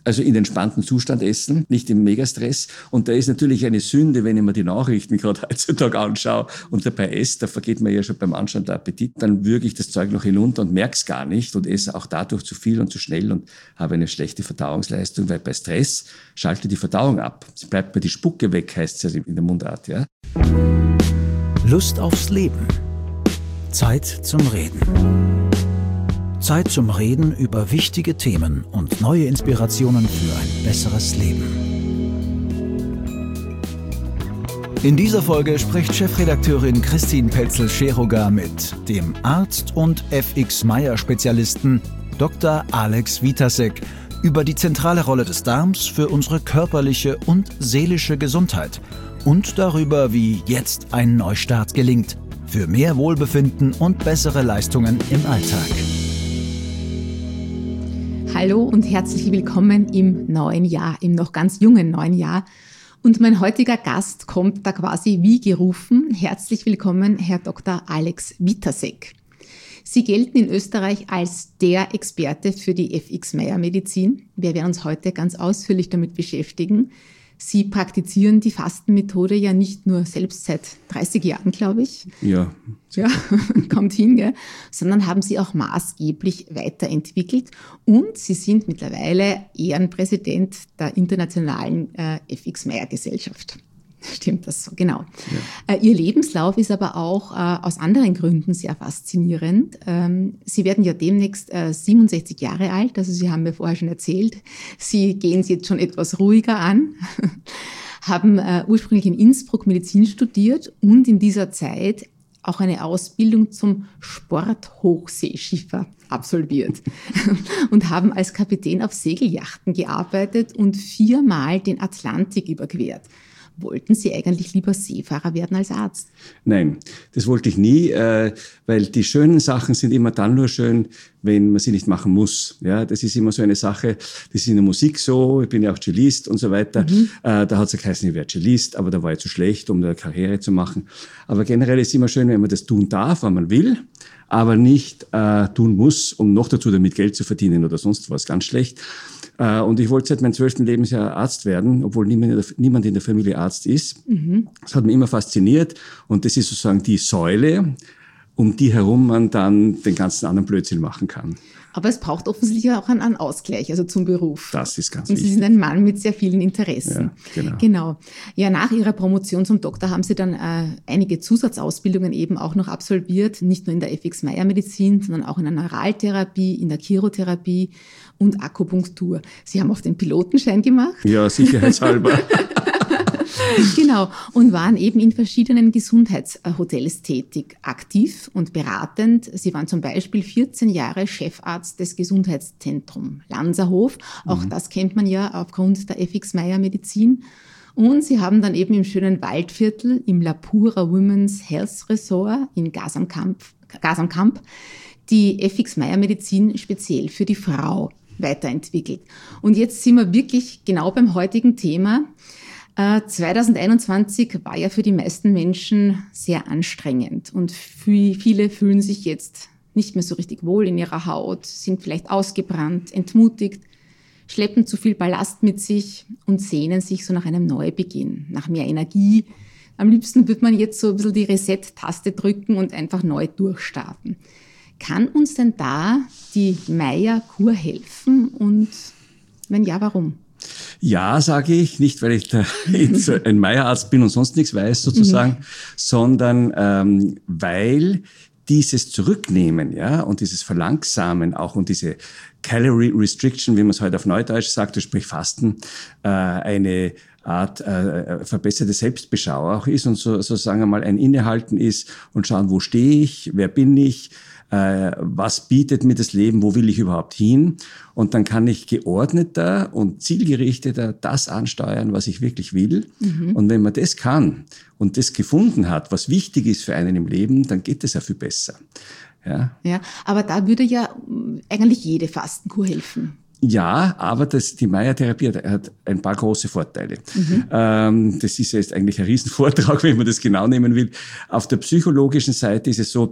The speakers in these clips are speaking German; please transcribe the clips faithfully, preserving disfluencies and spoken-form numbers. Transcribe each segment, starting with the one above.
Also in entspannten Zustand essen, nicht im Megastress. Und da ist natürlich eine Sünde, wenn ich mir die Nachrichten gerade heutzutage anschaue und dabei esse, da vergeht mir ja schon beim Anschauen der Appetit. Dann würge ich das Zeug noch hinunter und merke es gar nicht und esse auch dadurch zu viel und zu schnell und habe eine schlechte Verdauungsleistung, weil bei Stress schalte die Verdauung ab. Es bleibt mir die Spucke weg, heißt es ja in der Mundart. Ja? Lust aufs Leben. Zeit zum Reden. Zeit zum Reden über wichtige Themen und neue Inspirationen für ein besseres Leben. In dieser Folge spricht Chefredakteurin Christine Petzel-Scheroga mit dem Arzt und F X-Meyer-Spezialisten Doktor Alex Witasek über die zentrale Rolle des Darms für unsere körperliche und seelische Gesundheit und darüber, wie jetzt ein Neustart gelingt für mehr Wohlbefinden und bessere Leistungen im Alltag. Hallo und herzlich willkommen im neuen Jahr, im noch ganz jungen neuen Jahr. Und mein heutiger Gast kommt da quasi wie gerufen. Herzlich willkommen, Herr Doktor Alex Witasek. Sie gelten in Österreich als der Experte für die F X-Meyer-Medizin. Wir werden uns heute ganz ausführlich damit beschäftigen. Sie praktizieren die Fastenmethode ja nicht nur selbst seit dreißig Jahren, glaube ich. Ja. Ja, kommt hin, gell? Sondern haben sie auch maßgeblich weiterentwickelt. Und Sie sind mittlerweile Ehrenpräsident der Internationalen äh, F X-Meyer-Gesellschaft. Stimmt das so, genau. Ja. Äh, Ihr Lebenslauf ist aber auch äh, aus anderen Gründen sehr faszinierend. Ähm, Sie werden ja demnächst äh, siebenundsechzig Jahre alt, also Sie haben mir vorher schon erzählt, Sie gehen es jetzt schon etwas ruhiger an, haben äh, ursprünglich in Innsbruck Medizin studiert und in dieser Zeit auch eine Ausbildung zum Sporthochseeschiffer absolviert und haben als Kapitän auf Segelyachten gearbeitet und viermal den Atlantik überquert. Wollten Sie eigentlich lieber Seefahrer werden als Arzt? Nein, das wollte ich nie, äh, weil die schönen Sachen sind immer dann nur schön, wenn man sie nicht machen muss. Ja, das ist immer so eine Sache, das ist in der Musik so, ich bin ja auch Cellist und so weiter. Mhm. Äh, da hat es ja geheißen, ich werde Cellist, aber da war ich zu schlecht, um eine Karriere zu machen. Aber generell ist es immer schön, wenn man das tun darf, wenn man will, aber nicht äh, tun muss, um noch dazu damit Geld zu verdienen oder sonst was. Ganz schlecht. Und ich wollte seit meinem zwölften Lebensjahr Arzt werden, obwohl niemand, niemand in der Familie Arzt ist. Mhm. Das hat mich immer fasziniert und das ist sozusagen die Säule, um die herum man dann den ganzen anderen Blödsinn machen kann. Aber es braucht offensichtlich auch einen, einen Ausgleich, also zum Beruf. Das ist ganz und wichtig. Sie sind ein Mann mit sehr vielen Interessen. Ja, genau. Genau. Ja, nach Ihrer Promotion zum Doktor haben Sie dann äh, einige Zusatzausbildungen eben auch noch absolviert, nicht nur in der F X-Meyer-Medizin, sondern auch in der Neuraltherapie, in der Chirotherapie und Akupunktur. Sie haben auch den Pilotenschein gemacht. Ja, sicherheitshalber. Genau, und waren eben in verschiedenen Gesundheitshotels tätig, aktiv und beratend. Sie waren zum Beispiel vierzehn Jahre Chefarzt des Gesundheitszentrums Lanzerhof. Auch mhm. das kennt man ja aufgrund der F X-Meyer-Medizin. Und Sie haben dann eben im schönen Waldviertel im Lapura Women's Health Resort in Gas am Kamp, Gas am Kamp die F X-Meyer-Medizin speziell für die Frau weiterentwickelt. Und jetzt sind wir wirklich genau beim heutigen Thema. zwanzig einundzwanzig war ja für die meisten Menschen sehr anstrengend und viele fühlen sich jetzt nicht mehr so richtig wohl in ihrer Haut, sind vielleicht ausgebrannt, entmutigt, schleppen zu viel Ballast mit sich und sehnen sich so nach einem Neubeginn, nach mehr Energie. Am liebsten würde man jetzt so ein bisschen die Reset-Taste drücken und einfach neu durchstarten. Kann uns denn da die Meyer-Kur helfen und wenn ja, warum? Ja, sage ich, nicht weil ich da ein Meierarzt bin und sonst nichts weiß sozusagen, mhm. sondern ähm, weil dieses Zurücknehmen, ja, und dieses Verlangsamen auch und diese Calorie Restriction, wie man es heute auf Neudeutsch sagt, sprich Fasten, äh, eine Art äh, verbesserte Selbstbeschau auch ist und so, so sagen wir mal ein Innehalten ist und schauen, wo stehe ich, wer bin ich, äh, was bietet mir das Leben, wo will ich überhaupt hin, und dann kann ich geordneter und zielgerichteter das ansteuern, was ich wirklich will. Mhm. Und wenn man das kann und das gefunden hat, was wichtig ist für einen im Leben, dann geht es ja viel besser. Ja, ja, aber da würde ja eigentlich jede Fastenkur helfen. Ja, aber das, die Meyer-Therapie hat, hat ein paar große Vorteile. Mhm. Ähm, das ist jetzt eigentlich ein Riesenvortrag, wenn man das genau nehmen will. Auf der psychologischen Seite ist es so,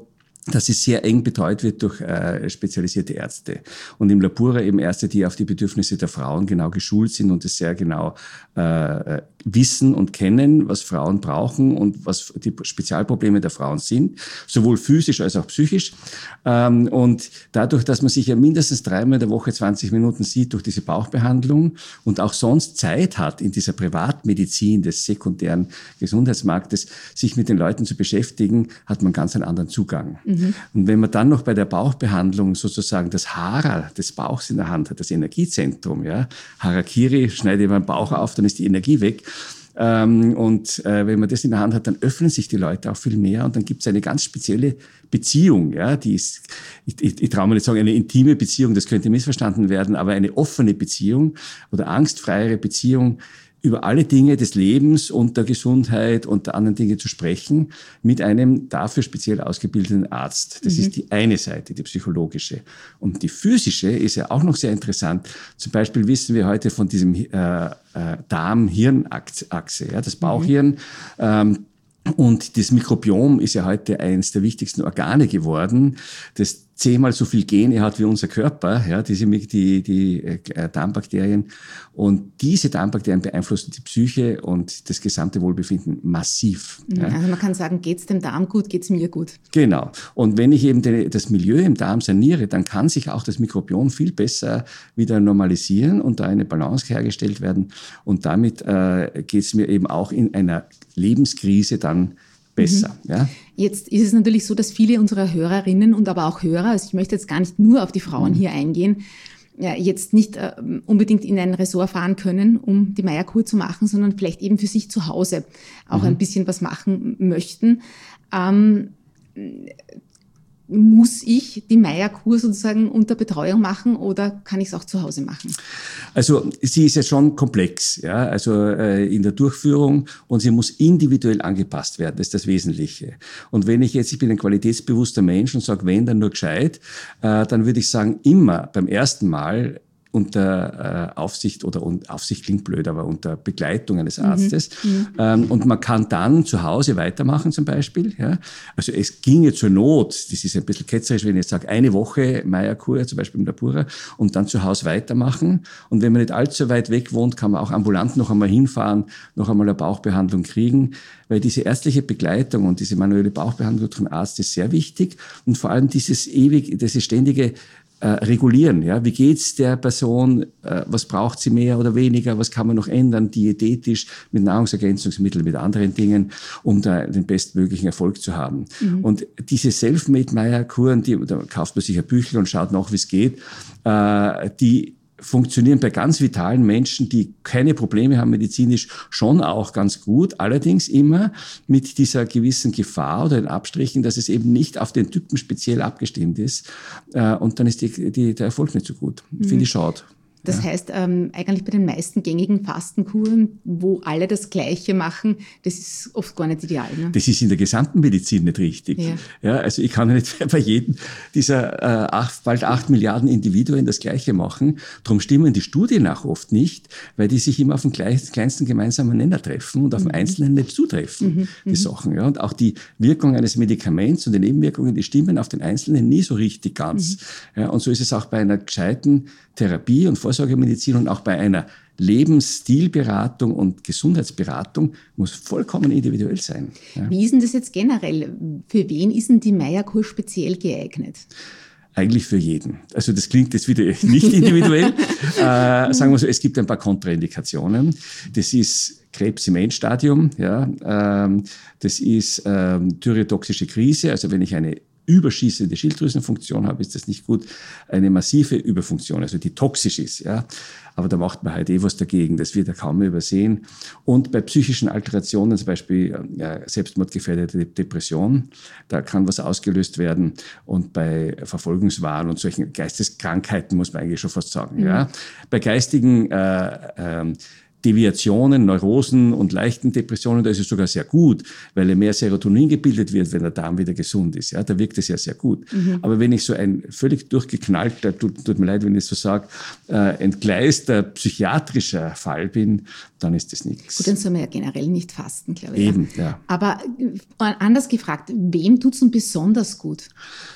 dass es sehr eng betreut wird durch äh, spezialisierte Ärzte. Und im Lapura eben Ärzte, die auf die Bedürfnisse der Frauen genau geschult sind und es sehr genau äh, wissen und kennen, was Frauen brauchen und was die Spezialprobleme der Frauen sind, sowohl physisch als auch psychisch. Ähm, und dadurch, dass man sich ja mindestens dreimal in der Woche zwanzig Minuten sieht durch diese Bauchbehandlung und auch sonst Zeit hat, in dieser Privatmedizin des sekundären Gesundheitsmarktes, sich mit den Leuten zu beschäftigen, hat man ganz einen anderen Zugang. Mhm. Und wenn man dann noch bei der Bauchbehandlung sozusagen das Hara des Bauchs in der Hand hat, das Energiezentrum, ja, Harakiri, schneide man den Bauch auf, dann ist die Energie weg. Ähm, und äh, wenn man das in der Hand hat, dann öffnen sich die Leute auch viel mehr und dann gibt es eine ganz spezielle Beziehung, ja, die ist, ich, ich, ich traue mir nicht sagen, eine intime Beziehung, das könnte missverstanden werden, aber eine offene Beziehung oder angstfreiere Beziehung, über alle Dinge des Lebens und der Gesundheit und der anderen Dinge zu sprechen, mit einem dafür speziell ausgebildeten Arzt. Das mhm. ist die eine Seite, die psychologische. Und die physische ist ja auch noch sehr interessant. Zum Beispiel wissen wir heute von diesem äh, äh, Darm-Hirn-Achse, ja, das Bauchhirn. Mhm. Ähm, und das Mikrobiom ist ja heute eines der wichtigsten Organe geworden, das zehnmal so viel Gene hat wie unser Körper, ja, diese, die, die äh, Darmbakterien. Und diese Darmbakterien beeinflussen die Psyche und das gesamte Wohlbefinden massiv. Ja. Also man kann sagen, geht's dem Darm gut, geht's mir gut. Genau. Und wenn ich eben den, das Milieu im Darm saniere, dann kann sich auch das Mikrobiom viel besser wieder normalisieren und da eine Balance hergestellt werden. Und damit äh, geht's mir eben auch in einer Lebenskrise dann besser. Mhm. Ja? Jetzt ist es natürlich so, dass viele unserer Hörerinnen und aber auch Hörer, also ich möchte jetzt gar nicht nur auf die Frauen mhm. hier eingehen, ja, jetzt nicht äh, unbedingt in ein Ressort fahren können, um die Meyer-Kur zu machen, sondern vielleicht eben für sich zu Hause auch mhm. ein bisschen was machen möchten. Ähm, muss ich die Meyer-Kur sozusagen unter Betreuung machen oder kann ich es auch zu Hause machen? Also sie ist ja schon komplex, ja, also äh, in der Durchführung und sie muss individuell angepasst werden, das ist das Wesentliche. Und wenn ich jetzt, ich bin ein qualitätsbewusster Mensch und sage, wenn, dann nur gescheit, äh, dann würde ich sagen, immer beim ersten Mal unter äh, Aufsicht oder und Aufsicht klingt blöd, aber unter Begleitung eines Arztes. Mhm. Ähm, und man kann dann zu Hause weitermachen zum Beispiel. Ja. Also es ginge zur Not, das ist ein bisschen ketzerisch, wenn ich jetzt sage, eine Woche Meyer-Kur, zum Beispiel im Lapura, und dann zu Hause weitermachen. Und wenn man nicht allzu weit weg wohnt, kann man auch ambulant noch einmal hinfahren, noch einmal eine Bauchbehandlung kriegen. Weil diese ärztliche Begleitung und diese manuelle Bauchbehandlung durch den Arzt ist sehr wichtig. Und vor allem dieses ewig, dieses ständige Äh, regulieren, ja, wie geht's der Person, äh, was braucht sie mehr oder weniger, was kann man noch ändern, diätetisch, mit Nahrungsergänzungsmitteln, mit anderen Dingen, um da den bestmöglichen Erfolg zu haben. Mhm. Und diese Selfmade-Meyer-Kuren, die, da kauft man sich ein Büchel und schaut nach, wie es geht, äh, die funktionieren bei ganz vitalen Menschen, die keine Probleme haben medizinisch, schon auch ganz gut. Allerdings immer mit dieser gewissen Gefahr oder den Abstrichen, dass es eben nicht auf den Typen speziell abgestimmt ist. Und dann ist die, die, der Erfolg nicht so gut. Mhm. Finde ich schade. Das ja. heißt, ähm, eigentlich bei den meisten gängigen Fastenkuren, wo alle das Gleiche machen, das ist oft gar nicht ideal. Ne? Das ist in der gesamten Medizin nicht richtig. Ja. Ja, also ich kann nicht bei jedem dieser äh, acht, bald acht Milliarden Individuen das Gleiche machen. Darum stimmen die Studien auch oft nicht, weil die sich immer auf den kleinsten gemeinsamen Nenner treffen und auf mhm. den Einzelnen nicht zutreffen, mhm. die mhm. Sachen. Ja. Und auch die Wirkung eines Medikaments und die Nebenwirkungen, die stimmen auf den Einzelnen nie so richtig ganz. Mhm. Ja, und so ist es auch bei einer gescheiten Therapie und Vorsorgemedizin und auch bei einer Lebensstilberatung und Gesundheitsberatung muss vollkommen individuell sein. Ja. Wie ist denn das jetzt generell? Für wen ist denn die Meyer-Kur speziell geeignet? Eigentlich für jeden. Also das klingt jetzt wieder nicht individuell. äh, sagen wir so, es gibt ein paar Kontraindikationen. Das ist Krebs im Endstadium, ja. Ähm, das ist ähm, thyreotoxische Krise, also wenn ich eine überschießende Schilddrüsenfunktion habe, ist das nicht gut. Eine massive Überfunktion, also die toxisch ist, ja. Aber da macht man halt eh was dagegen. Das wird ja kaum mehr übersehen. Und bei psychischen Alterationen, zum Beispiel ja, selbstmordgefährdete Depression, da kann was ausgelöst werden. Und bei Verfolgungswahn und solchen Geisteskrankheiten muss man eigentlich schon fast sagen, mhm. ja. Bei geistigen äh, äh, Deviationen, Neurosen und leichten Depressionen, da ist es sogar sehr gut, weil ja mehr Serotonin gebildet wird, wenn der Darm wieder gesund ist. Ja, da wirkt es ja sehr gut. Mhm. Aber wenn ich so ein völlig durchgeknallter, tut, tut mir leid, wenn ich es so sage, äh, entgleister psychiatrischer Fall bin, dann ist das nichts. Gut, dann soll man ja generell nicht fasten, glaube ich. Eben, ja. Aber anders gefragt, wem tut es denn besonders gut?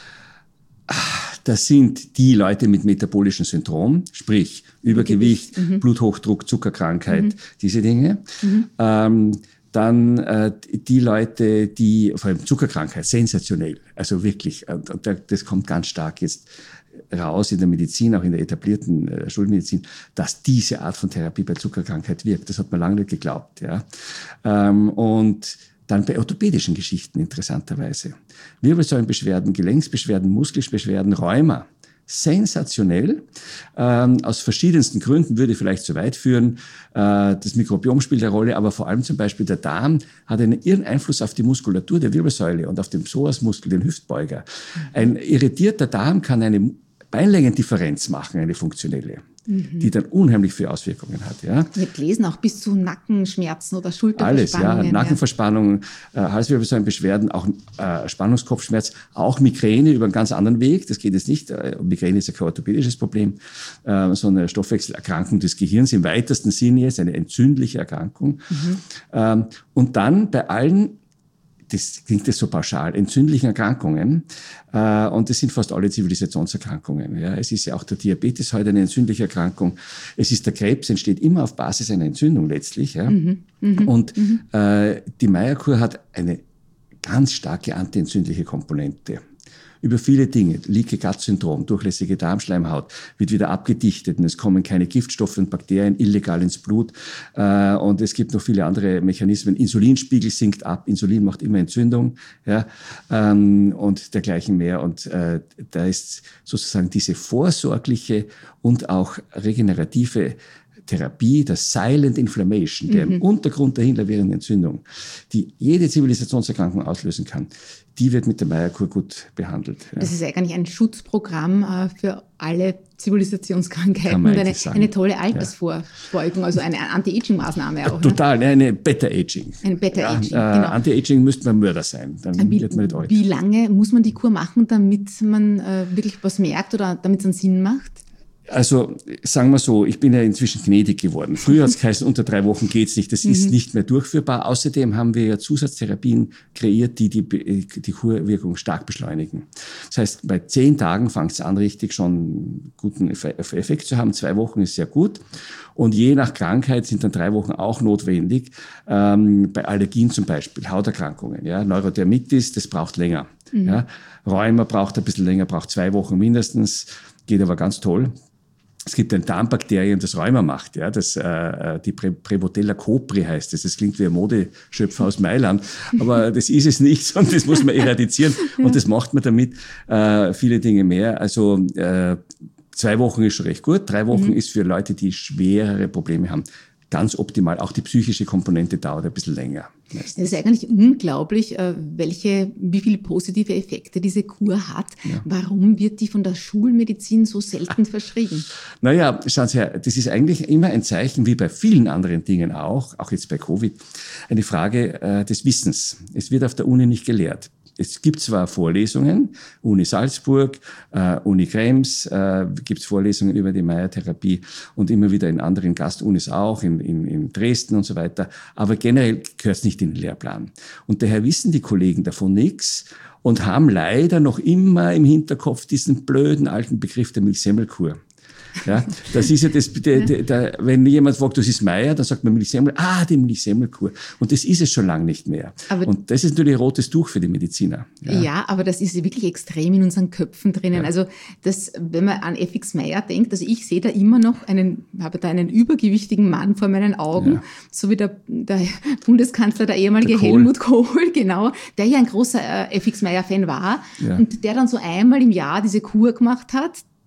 Das sind die Leute mit metabolischen Syndrom, sprich Übergewicht, mhm. Bluthochdruck, Zuckerkrankheit, mhm. diese Dinge. Mhm. Ähm, dann äh, die Leute, die, vor allem Zuckerkrankheit, sensationell, also wirklich, äh, das kommt ganz stark jetzt raus in der Medizin, auch in der etablierten äh, Schulmedizin, dass diese Art von Therapie bei Zuckerkrankheit wirkt. Das hat man lange nicht geglaubt. Ja. Ähm, und dann bei orthopädischen Geschichten interessanterweise. Wirbelsäulenbeschwerden, Gelenksbeschwerden, Muskelbeschwerden, Rheuma. Sensationell. Ähm, aus verschiedensten Gründen würde vielleicht zu weit führen. Äh, das Mikrobiom spielt eine Rolle, aber vor allem zum Beispiel der Darm hat einen irren Einfluss auf die Muskulatur der Wirbelsäule und auf den Psoasmuskel, den Hüftbeuger. Ein irritierter Darm kann eine Beinlängendifferenz machen, eine funktionelle, mhm. die dann unheimlich viele Auswirkungen hat. Ja. Ich habe gelesen, auch bis zu Nackenschmerzen oder Schulterverspannungen. Alles, ja, Nackenverspannungen, äh, Halswirbelsäulenbeschwerden, auch äh, Spannungskopfschmerz, auch Migräne über einen ganz anderen Weg. Das geht jetzt nicht, äh, Migräne ist ja kein orthopädisches Problem, äh, sondern eine Stoffwechselerkrankung des Gehirns im weitesten Sinne jetzt, eine entzündliche Erkrankung. Mhm. Ähm, und dann bei allen, das klingt das so pauschal, entzündlichen Erkrankungen, äh, und das sind fast alle Zivilisationserkrankungen. Ja. Es ist ja auch der Diabetes heute eine entzündliche Erkrankung. Es ist der Krebs, entsteht immer auf Basis einer Entzündung letztlich. Ja. Mhm, mh, und mhm. Äh, die Meyer-Kur hat eine ganz starke antientzündliche Komponente. Über viele Dinge, Leaky-Gut-Syndrom, durchlässige Darmschleimhaut, wird wieder abgedichtet und es kommen keine Giftstoffe und Bakterien illegal ins Blut. Äh, und es gibt noch viele andere Mechanismen. Insulinspiegel sinkt ab, Insulin macht immer Entzündung, ja, ähm, und dergleichen mehr. Und äh, da ist sozusagen diese vorsorgliche und auch regenerative Therapie, der Silent Inflammation, der mhm. im Untergrund dahin lavierenden Entzündung, die jede Zivilisationserkrankung auslösen kann, die wird mit der Meyer-Kur gut behandelt. Ja. Das ist eigentlich ein Schutzprogramm äh, für alle Zivilisationskrankheiten und eine, eine tolle Altersvorbeugung, also eine Anti-Aging-Maßnahme auch. Total, ne? Eine Better-Aging. Eine Better-Aging, ja, äh, genau. Anti-Aging müsste man Mörder sein, dann wie, wird man nicht alt. Wie lange muss man die Kur machen, damit man äh, wirklich was merkt oder damit es einen Sinn macht? Also sagen wir so, ich bin ja inzwischen gnädig geworden. Früher hat es geheißen, unter drei Wochen geht's nicht. Das mhm. ist nicht mehr durchführbar. Außerdem haben wir ja Zusatztherapien kreiert, die die, die Kurwirkung stark beschleunigen. Das heißt, bei zehn Tagen fängt es an, richtig schon guten Effekt zu haben. Zwei Wochen ist sehr gut. Und je nach Krankheit sind dann drei Wochen auch notwendig. Ähm, bei Allergien zum Beispiel, Hauterkrankungen, ja, Neurodermitis, das braucht länger. Mhm. Ja. Rheuma braucht ein bisschen länger, braucht zwei Wochen mindestens, geht aber ganz toll. Es gibt ein Darmbakterium, das Rheuma macht, ja, das äh, die Pre- Prevotella copri heißt das. Das klingt wie ein Modeschöpfer aus Mailand, aber das ist es nicht, sondern das muss man eradizieren und das macht man damit äh, viele Dinge mehr. Also äh, zwei Wochen ist schon recht gut, drei Wochen mhm. ist für Leute, die schwerere Probleme haben, ganz optimal. Auch die psychische Komponente dauert ein bisschen länger. Es ist eigentlich unglaublich, welche, wie viele positive Effekte diese Kur hat. Ja. Warum wird die von der Schulmedizin so selten verschrieben? Naja, schauen Sie her, das ist eigentlich immer ein Zeichen, wie bei vielen anderen Dingen auch, auch jetzt bei Covid, eine Frage äh, des Wissens. Es wird auf der Uni nicht gelehrt. Es gibt zwar Vorlesungen, Uni Salzburg, äh, Uni Krems, äh, gibt es Vorlesungen über die Meyer-Therapie und immer wieder in anderen Gastunis auch, in, in, in Dresden und so weiter, aber generell gehört es nicht in den Lehrplan. Und daher wissen die Kollegen davon nichts und haben leider noch immer im Hinterkopf diesen blöden alten Begriff der Milchsemmelkur. Ja, das ist ja das, der, der, der, wenn jemand fragt, das ist Meyer, dann sagt man Milchsemmel, ah, die Milchsemmelkur. Und das ist es schon lange nicht mehr. Aber und das ist natürlich ein rotes Tuch für die Mediziner. Ja, ja, aber das ist wirklich extrem in unseren Köpfen drinnen. Ja. Also das, wenn man an F X Meyer denkt, also ich sehe da immer noch einen, habe da einen übergewichtigen Mann vor meinen Augen, ja. so wie der, der Bundeskanzler, der ehemalige der Kohl. Helmut Kohl, genau, der ja ein großer äh, F X Meyer-Fan war ja. und der dann so einmal im Jahr diese Kur gemacht hat.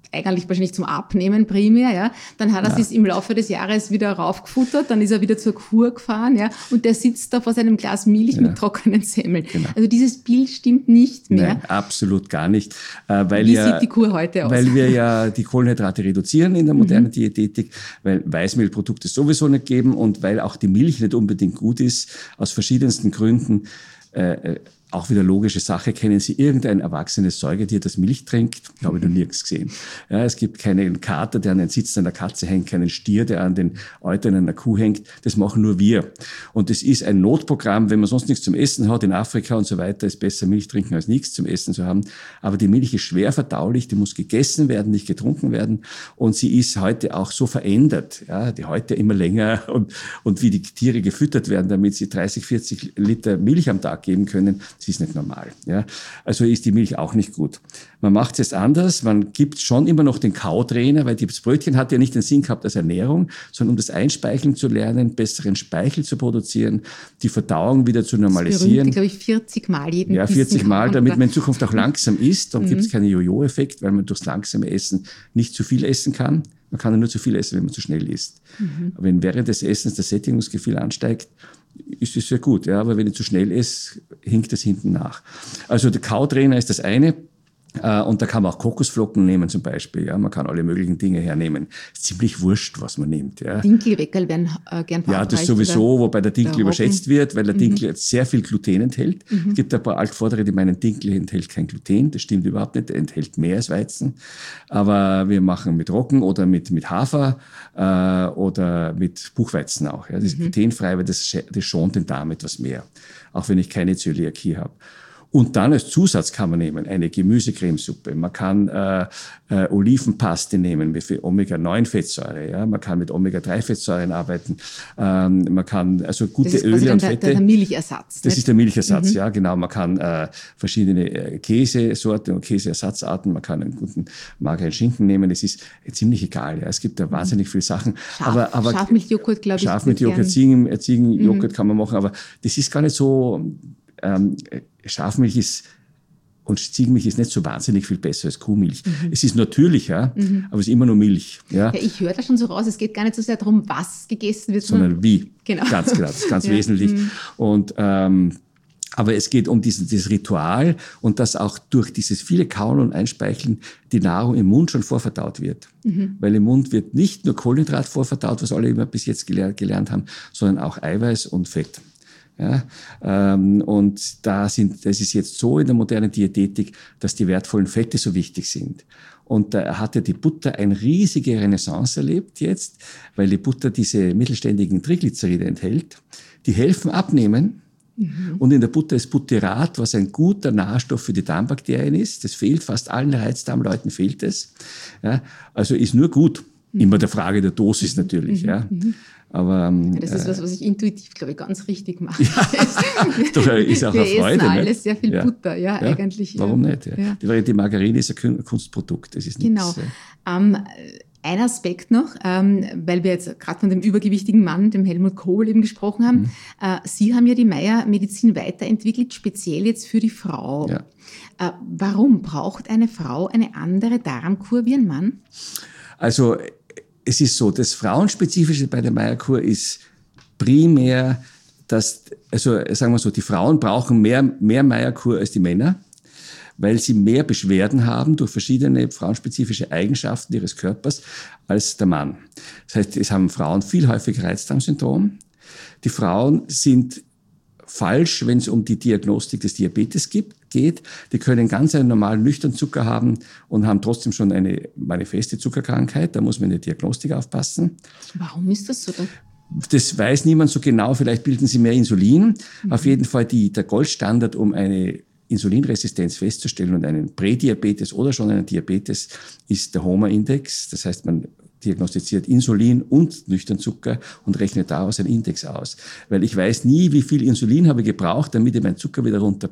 eigentlich wahrscheinlich zum Abnehmen primär, ja. Dann hat er ja. sich im Laufe des Jahres wieder raufgefuttert, dann ist er wieder zur Kur gefahren, ja. Und der sitzt da vor seinem Glas Milch ja. mit trockenen Semmeln. Genau. Also dieses Bild stimmt nicht mehr. Nein, absolut gar nicht. Äh, weil Wie ja, sieht die Kur heute aus? Weil wir ja die Kohlenhydrate reduzieren in der modernen mhm. Diätetik, weil Weißmehlprodukte sowieso nicht geben und weil auch die Milch nicht unbedingt gut ist, aus verschiedensten Gründen. Äh, auch wieder logische Sache, kennen Sie irgendein erwachsenes Säugetier, das Milch trinkt? Habe ich noch nirgends gesehen. Ja, es gibt keinen Kater, der an den Sitz einer Katze hängt, keinen Stier, der an den Eutern einer Kuh hängt. Das machen nur wir. Und es ist ein Notprogramm, wenn man sonst nichts zum Essen hat, in Afrika und so weiter, ist besser Milch trinken als nichts zum Essen zu haben. Aber die Milch ist schwer verdaulich, die muss gegessen werden, nicht getrunken werden. Und sie ist heute auch so verändert, ja, die heute immer länger und, und wie die Tiere gefüttert werden, damit sie dreißig, vierzig Liter Milch am Tag geben können. Das ist nicht normal. Ja. Also ist die Milch auch nicht gut. Man macht es jetzt anders. Man gibt schon immer noch den Kautrainer, weil das Brötchen hat ja nicht den Sinn gehabt als Ernährung, sondern um das Einspeicheln zu lernen, besseren Speichel zu produzieren, die Verdauung wieder zu normalisieren. Das berühmte, glaube ich, vierzig Mal jeden Ja, vierzig Mal, damit man in Zukunft auch langsam isst. Dann mhm. gibt es keinen Jojo-Effekt, weil man durchs langsame Essen nicht zu viel essen kann. Man kann ja nur zu viel essen, wenn man zu schnell isst. Mhm. Wenn während des Essens das Sättigungsgefühl ansteigt, ist es sehr gut. Ja, aber wenn ich zu schnell esse, hinkt es hinten nach. Also der Kautrainer ist das eine. Und da kann man auch Kokosflocken nehmen zum Beispiel. Ja, man kann alle möglichen Dinge hernehmen. Ist ziemlich wurscht, was man nimmt. Ja. Dinkelweckerl werden äh, gern verabreicht. Ja, das sowieso, wobei der Dinkel der überschätzt wird, weil der mhm. Dinkel sehr viel Gluten enthält. Mhm. Es gibt ein paar Altvordere, die meinen, Dinkel enthält kein Gluten. Das stimmt überhaupt nicht. Der enthält mehr als Weizen. Aber wir machen mit Roggen oder mit, mit Hafer äh, oder mit Buchweizen auch. Ja. Das ist mhm. glutenfrei, weil das, das schont den Darm etwas mehr. Auch wenn ich keine Zöliakie habe. Und dann als Zusatz kann man nehmen eine Gemüsecremesuppe. Man kann äh, äh, Olivenpaste nehmen mit Omega neun Fettsäure. Ja? Man kann mit Omega drei Fettsäuren arbeiten. Ähm, man kann also gute das ist Öle und der, Fette. Der, der Milchersatz. Das nicht? ist der Milchersatz, mhm. ja genau. Man kann äh, verschiedene äh, Käsesorten und Käseersatzarten. Man kann einen guten mageren Schinken nehmen. Es ist äh, ziemlich egal. Ja? Es gibt da wahnsinnig viele Sachen. Scharf, aber, aber Schafmilchjoghurt, glaube ich. Schafmilchjoghurt, Ziegen, Ziegenjoghurt mhm. kann man machen. Aber das ist gar nicht so. Ähm, Schafmilch ist und Ziegenmilch ist nicht so wahnsinnig viel besser als Kuhmilch. Mhm. Es ist natürlicher, mhm. aber es ist immer nur Milch. Ja? Ja, ich höre da schon so raus, es geht gar nicht so sehr darum, was gegessen wird, sondern, sondern wie. Genau. Ganz genau, das ist ganz ja. wesentlich. Mhm. Und ähm, aber es geht um diesen, dieses Ritual und dass auch durch dieses viele Kauen und Einspeicheln die Nahrung im Mund schon vorverdaut wird. Mhm. Weil im Mund wird nicht nur Kohlenhydrat vorverdaut, was alle immer bis jetzt gelernt, gelernt haben, sondern auch Eiweiß und Fett. Ja, ähm, und da sind, das ist jetzt so in der modernen Diätetik, dass die wertvollen Fette so wichtig sind. Und da hatte die Butter eine riesige Renaissance erlebt jetzt, weil die Butter diese mittelständigen Triglyceride enthält. Die helfen abnehmen. Mhm. Und in der Butter ist Butyrat, was ein guter Nährstoff für die Darmbakterien ist. Das fehlt fast allen Reizdarmleuten, fehlt es. Ja, also ist nur gut. Mhm. Immer der Frage der Dosis natürlich. Mhm. Ja. Mhm. Aber, ähm, ja, das ist was, was ich intuitiv, glaube ich, ganz richtig mache. Ja, doch, ist auch wir eine Freude. Wir essen ne? alles sehr viel ja. Butter, ja, ja, eigentlich. Warum ja. nicht? Ja. Ja. Die, die Margarine ist ein Kunstprodukt, das ist nichts. Genau. Ähm, ein Aspekt noch, ähm, weil wir jetzt gerade von dem übergewichtigen Mann, dem Helmut Kohl, eben gesprochen haben. Mhm. Äh, Sie haben ja die Meyer-Medizin weiterentwickelt, speziell jetzt für die Frau. Ja. Äh, warum braucht eine Frau eine andere Darmkur wie ein Mann? Also es ist so, das Frauenspezifische bei der Meyer-Kur ist primär, dass, also sagen wir so, die Frauen brauchen mehr, mehr Meyer-Kur als die Männer, weil sie mehr Beschwerden haben durch verschiedene frauenspezifische Eigenschaften ihres Körpers als der Mann. Das heißt, es haben Frauen viel häufiger Reizdarmsyndrom. Die Frauen sind falsch, wenn es um die Diagnostik des Diabetes gibt, geht. Die können ganz einen normalen nüchternen Zucker haben und haben trotzdem schon eine manifeste Zuckerkrankheit. Da muss man in der Diagnostik aufpassen. Warum ist das so? Das weiß niemand so genau. Vielleicht bilden sie mehr Insulin. Mhm. Auf jeden Fall die, der Goldstandard, um eine Insulinresistenz festzustellen und einen Prädiabetes oder schon einen Diabetes, ist der HOMA-Index. Das heißt, man diagnostiziert Insulin und nüchtern Zucker und rechnet daraus einen Index aus. Weil ich weiß nie, wie viel Insulin habe ich gebraucht, damit ich meinen Zucker wieder runterbringe.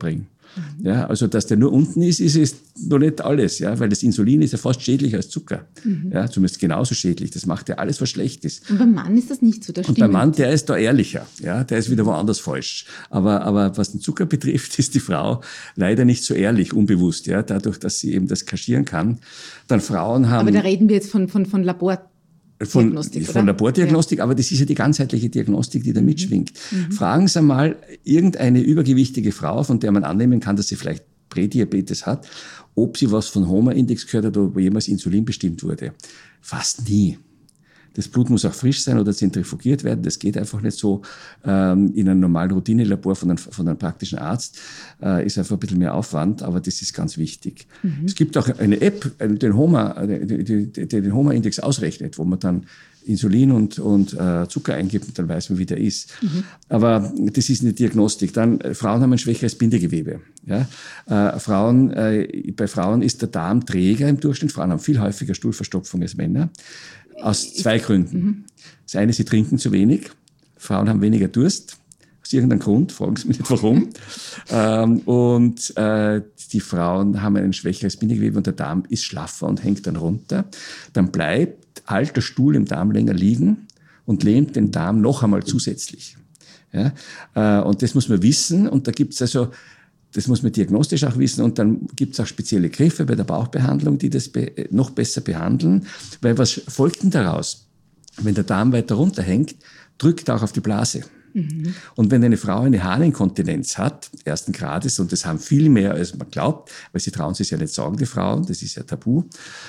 Mhm. Ja, also, dass der nur unten ist, ist es noch nicht alles, ja, weil das Insulin ist ja fast schädlicher als Zucker. Mhm. Ja, zumindest genauso schädlich. Das macht ja alles, was schlecht ist. Und beim Mann ist das nicht so, das stimmt. Und der Mann, der ist da ehrlicher, ja, der ist wieder woanders falsch. Aber, aber was den Zucker betrifft, ist die Frau leider nicht so ehrlich, unbewusst, ja, dadurch, dass sie eben das kaschieren kann. Dann Frauen haben. Aber da reden wir jetzt von, von, von Labor. Von, Diagnostik, von Labordiagnostik, ja. Aber das ist ja die ganzheitliche Diagnostik, die da mitschwingt. Mhm. Fragen Sie mal irgendeine übergewichtige Frau, von der man annehmen kann, dass sie vielleicht Prädiabetes hat, ob sie was von Homa-Index gehört hat oder ob jemals Insulin bestimmt wurde. Fast nie. Das Blut muss auch frisch sein oder zentrifugiert werden. Das geht einfach nicht so ähm, in einem normalen Routinelabor von einem, von einem praktischen Arzt. Äh, ist einfach ein bisschen mehr Aufwand, aber das ist ganz wichtig. Mhm. Es gibt auch eine App, den Homa, die, die, die den Homa-Index ausrechnet, wo man dann Insulin und, und äh, Zucker eingibt und dann weiß man, wie der ist. Mhm. Aber das ist eine Diagnostik. Dann, äh, Frauen haben ein schwächeres Bindegewebe. Ja? Äh, Frauen, äh, bei Frauen ist der Darm träger im Durchschnitt. Frauen haben viel häufiger Stuhlverstopfung als Männer. Aus zwei Gründen. Mhm. Das eine, sie trinken zu wenig. Frauen haben weniger Durst. Aus irgendeinem Grund, fragen Sie mich nicht warum. ähm, und äh, die Frauen haben ein schwächeres Bindegewebe und der Darm ist schlaffer und hängt dann runter. Dann bleibt alter Stuhl im Darm länger liegen und lähmt den Darm noch einmal zusätzlich. Ja? Äh, und das muss man wissen. Und da gibt es also, das muss man diagnostisch auch wissen. Und dann gibt es auch spezielle Griffe bei der Bauchbehandlung, die das be- noch besser behandeln. Weil was folgt denn daraus? Wenn der Darm weiter runterhängt, drückt er auch auf die Blase. Mhm. Und wenn eine Frau eine Harninkontinenz hat, ersten Grades, und das haben viel mehr, als man glaubt, weil sie trauen sich ja nicht sagen, die Frauen, das ist ja tabu,